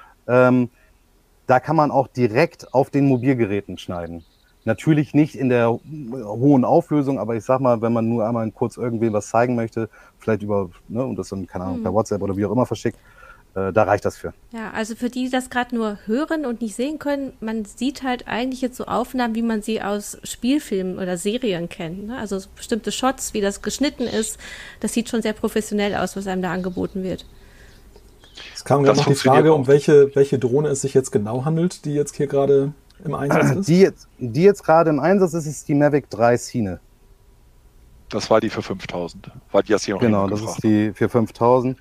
S5: da kann man auch direkt auf den Mobilgeräten schneiden. Natürlich nicht in der hohen Auflösung, aber ich sag mal, wenn man nur einmal kurz irgendwem was zeigen möchte, vielleicht über, und das dann, keine Ahnung, per WhatsApp oder wie auch immer verschickt, da reicht das für.
S4: Ja, also für die, die das gerade nur hören und nicht sehen können, man sieht halt eigentlich jetzt so Aufnahmen, wie man sie aus Spielfilmen oder Serien kennt. Ne? Also so bestimmte Shots, wie das geschnitten ist, das sieht schon sehr professionell aus, was einem da angeboten wird.
S1: Es kam gerade noch die Frage, um welche Drohne es sich jetzt genau handelt, die jetzt hier gerade im Einsatz ist.
S5: Die jetzt gerade im Einsatz ist die Mavic 3 Cine.
S3: Das war die für 5000, weil die das hier noch
S5: genau, das ist die für 5000.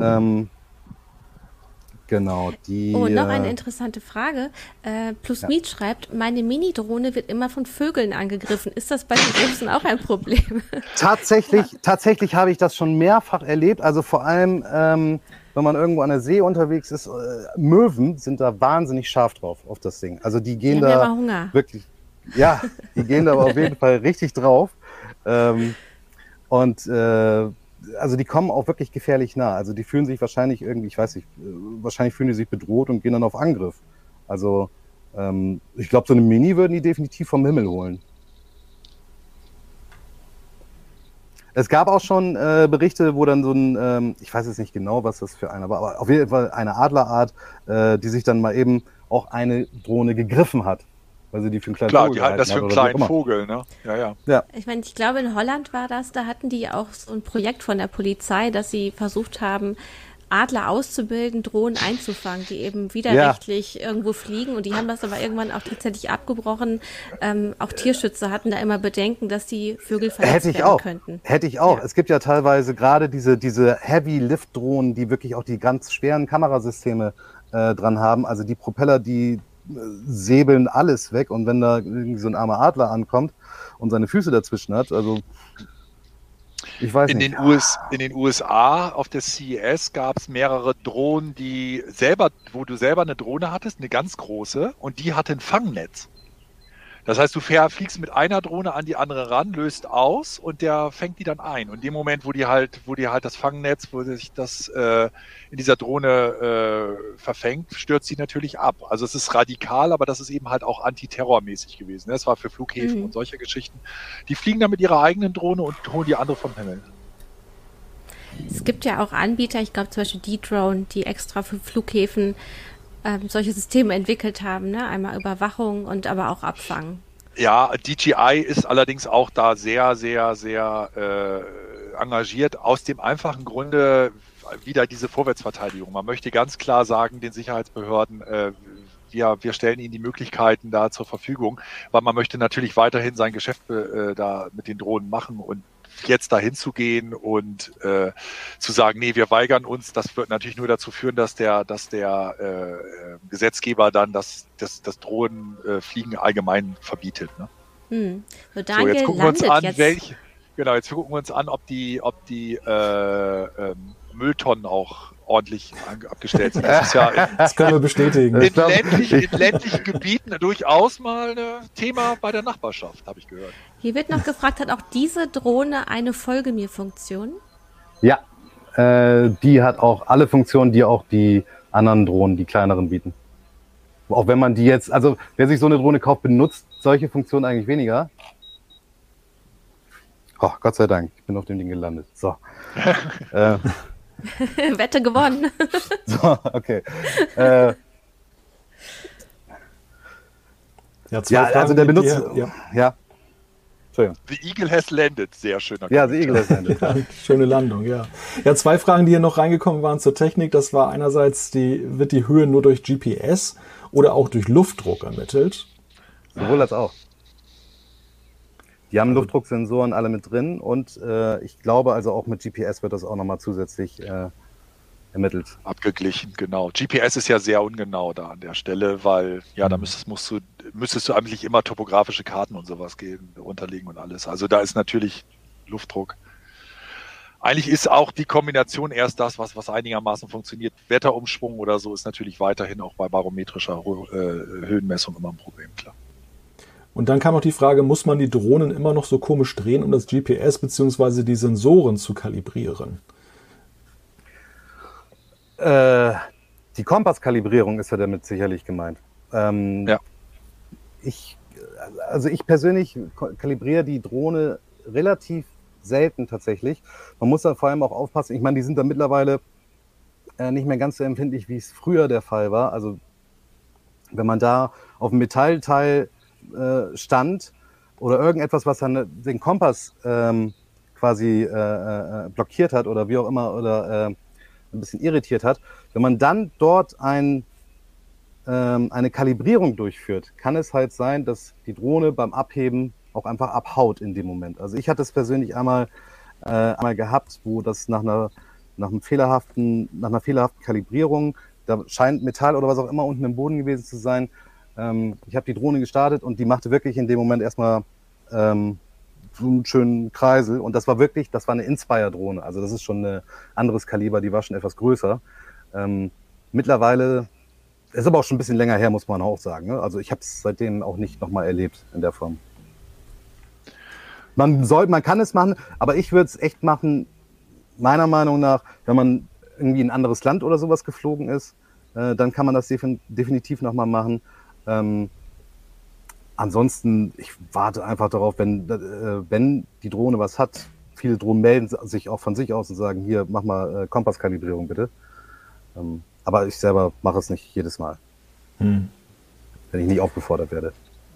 S5: Genau, die.
S4: Oh, noch eine interessante Frage. Plusmeet schreibt, meine Mini-Drohne wird immer von Vögeln angegriffen. Ist das bei den Großen auch ein Problem?
S5: Tatsächlich habe ich das schon mehrfach erlebt. Also vor allem, wenn man irgendwo an der See unterwegs ist, Möwen sind da wahnsinnig scharf drauf auf das Ding. Also die gehen da
S4: aber Hunger.
S5: Wirklich, ja, die gehen da aber auf jeden Fall richtig drauf. Also die kommen auch wirklich gefährlich nah. Also die fühlen sich wahrscheinlich irgendwie, ich weiß nicht, wahrscheinlich fühlen die sich bedroht und gehen dann auf Angriff. Also ich glaube, so eine Mini würden die definitiv vom Himmel holen. Es gab auch schon Berichte, wo dann so ein, ich weiß jetzt nicht genau, was das für einer war, aber auf jeden Fall eine Adlerart, die sich dann mal eben auch eine Drohne gegriffen hat. Weil sie die für einen kleinen Vogel
S3: die halten das für einen kleinen Vogel, ne? Ja.
S4: Ich meine, ich glaube, in Holland war das, da hatten die auch so ein Projekt von der Polizei, dass sie versucht haben, Adler auszubilden, Drohnen einzufangen, die eben widerrechtlich irgendwo fliegen, und die haben das aber irgendwann auch tatsächlich abgebrochen. Auch Tierschützer hatten da immer Bedenken, dass die Vögel verletzt werden könnten.
S5: Hätte ich auch. Ja. Es gibt ja teilweise gerade diese Heavy-Lift-Drohnen, die wirklich auch die ganz schweren Kamerasysteme dran haben. Also die Propeller, die säbeln alles weg. Und wenn da irgendwie so ein armer Adler ankommt und seine Füße dazwischen hat, also ich weiß nicht.
S3: In den USA auf der CES gab es mehrere Drohnen, wo du selber eine Drohne hattest, eine ganz große, und die hatte ein Fangnetz. Das heißt, du fliegst mit einer Drohne an die andere ran, löst aus und der fängt die dann ein. Und in dem Moment, wo die halt das Fangnetz, wo sich das in dieser Drohne verfängt, stürzt sie natürlich ab. Also es ist radikal, aber das ist eben halt auch antiterrormäßig gewesen. Das war für Flughäfen und solche Geschichten. Die fliegen dann mit ihrer eigenen Drohne und holen die andere vom Himmel.
S4: Es gibt ja auch Anbieter, ich glaube zum Beispiel D-Drone, die extra für Flughäfen solche Systeme entwickelt haben, ne? Einmal Überwachung und aber auch Abfangen.
S3: Ja, DJI ist allerdings auch da sehr, sehr, sehr engagiert, aus dem einfachen Grunde wieder diese Vorwärtsverteidigung. Man möchte ganz klar sagen, den Sicherheitsbehörden, wir stellen ihnen die Möglichkeiten da zur Verfügung, weil man möchte natürlich weiterhin sein Geschäft da mit den Drohnen machen, und jetzt dahin zu gehen und zu sagen, nee, wir weigern uns, das wird natürlich nur dazu führen, dass der Gesetzgeber dann das Drohnenfliegen allgemein verbietet. Ne?
S4: So, Daniel
S3: jetzt gucken wir uns an, jetzt gucken wir uns an, ob die Mülltonnen auch ordentlich abgestellt sind. Das ist ja
S1: das können wir bestätigen.
S3: In ländlichen Gebieten durchaus mal ein Thema bei der Nachbarschaft, habe ich gehört.
S4: Hier wird noch gefragt, hat auch diese Drohne eine Folge-mir-Funktion?
S5: Ja, die hat auch alle Funktionen, die auch die anderen Drohnen, die kleineren, bieten. Auch wenn man die jetzt, also wer sich so eine Drohne kauft, benutzt solche Funktionen eigentlich weniger. Oh, Gott sei Dank, ich bin auf dem Ding gelandet. So.
S4: Wette gewonnen.
S5: So, okay.
S1: Also der Benutzer.
S5: Ja.
S3: The Eagle has landed. Sehr schöner
S5: Ja, The Eagle has landed.
S1: Schöne Landung, ja. Ja, 2 Fragen, die hier noch reingekommen waren zur Technik. Das war einerseits, wird die Höhe nur durch GPS oder auch durch Luftdruck ermittelt?
S5: Sowohl als auch. Die haben Luftdrucksensoren alle mit drin, und ich glaube also auch mit GPS wird das auch nochmal zusätzlich ermittelt.
S3: Abgeglichen, genau. GPS ist ja sehr ungenau da an der Stelle, weil da müsstest du eigentlich immer topografische Karten und sowas unterlegen und alles. Also da ist natürlich Luftdruck. Eigentlich ist auch die Kombination erst das, was einigermaßen funktioniert. Wetterumschwung oder so ist natürlich weiterhin auch bei barometrischer Höhenmessung immer ein Problem, klar.
S1: Und dann kam noch die Frage, muss man die Drohnen immer noch so komisch drehen, um das GPS bzw. die Sensoren zu kalibrieren?
S5: Die Kompasskalibrierung ist ja damit sicherlich gemeint.
S3: Ja.
S5: Ich persönlich kalibriere die Drohne relativ selten tatsächlich. Man muss da vor allem auch aufpassen. Ich meine, die sind da mittlerweile nicht mehr ganz so empfindlich, wie es früher der Fall war. Also wenn man da auf einem Metallteil stand oder irgendetwas, was dann den Kompass quasi blockiert hat oder wie auch immer, oder ein bisschen irritiert hat, wenn man dann dort eine Kalibrierung durchführt, kann es halt sein, dass die Drohne beim Abheben auch einfach abhaut in dem Moment. Also ich hatte es persönlich einmal gehabt, wo das nach einer fehlerhaften Kalibrierung, da scheint Metall oder was auch immer unten im Boden gewesen zu sein. Ich habe die Drohne gestartet und die machte wirklich in dem Moment erstmal so einen schönen Kreisel. Und das war eine Inspire-Drohne. Also das ist schon ein anderes Kaliber, die war schon etwas größer. Mittlerweile, ist aber auch schon ein bisschen länger her, muss man auch sagen. Ne? Also ich habe es seitdem auch nicht nochmal erlebt in der Form. Man kann es machen, aber ich würde es echt machen, meiner Meinung nach, wenn man irgendwie in ein anderes Land oder sowas geflogen ist, dann kann man das definitiv nochmal machen. Ansonsten, ich warte einfach darauf, wenn die Drohne was hat, viele Drohnen melden sich auch von sich aus und sagen, hier, mach mal Kompasskalibrierung bitte. Aber ich selber mache es nicht jedes Mal, wenn ich nicht aufgefordert werde.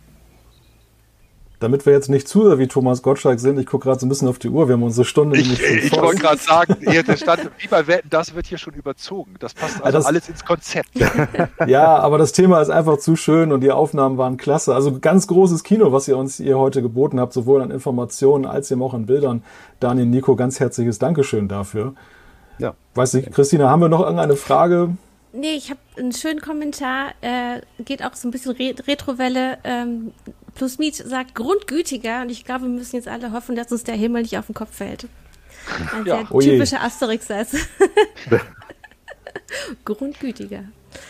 S1: Damit wir jetzt nicht zu sehr wie Thomas Gottschalk sind, ich gucke gerade so ein bisschen auf die Uhr, wir haben unsere Stunde.
S3: Ich wollte gerade sagen, der stand wie bei Wetten, das wird hier schon überzogen. Das passt alles ins Konzept.
S1: Ja, aber das Thema ist einfach zu schön und die Aufnahmen waren klasse. Also ganz großes Kino, was ihr uns hier heute geboten habt, sowohl an Informationen als eben auch an Bildern. Daniel, Nico, ganz herzliches Dankeschön dafür.
S5: Ja.
S1: Weiß nicht, Christina, haben wir noch irgendeine Frage?
S4: Nee, ich habe einen schönen Kommentar, geht auch so ein bisschen Retrowelle. Plus Meet sagt grundgütiger und ich glaube, wir müssen jetzt alle hoffen, dass uns der Himmel nicht auf den Kopf fällt. Ein sehr typischer Asterix-Satz. Grundgütiger.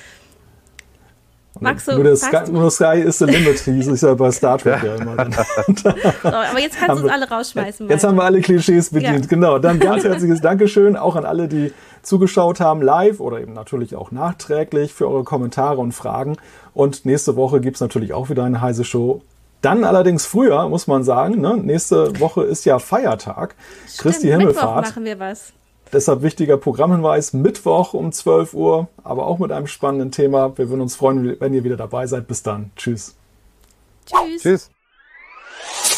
S4: Magst du?
S1: Nur Sky is the limit, hieß es ja bei Star Trek ja immer.
S4: So, aber jetzt kannst du uns alle rausschmeißen.
S1: Jetzt haben wir alle Klischees bedient, genau. Dann ganz herzliches Dankeschön auch an alle, die zugeschaut haben live oder eben natürlich auch nachträglich für eure Kommentare und Fragen. Und nächste Woche gibt's natürlich auch wieder eine heiße Show. Dann allerdings früher, muss man sagen, ne? Nächste Woche ist ja Feiertag,
S4: Stimmt,
S1: Christi Himmelfahrt.
S4: Mittwoch machen wir was.
S1: Deshalb wichtiger Programmhinweis, Mittwoch um 12 Uhr, aber auch mit einem spannenden Thema. Wir würden uns freuen, wenn ihr wieder dabei seid. Bis dann. Tschüss.
S4: Tschüss.
S5: Tschüss.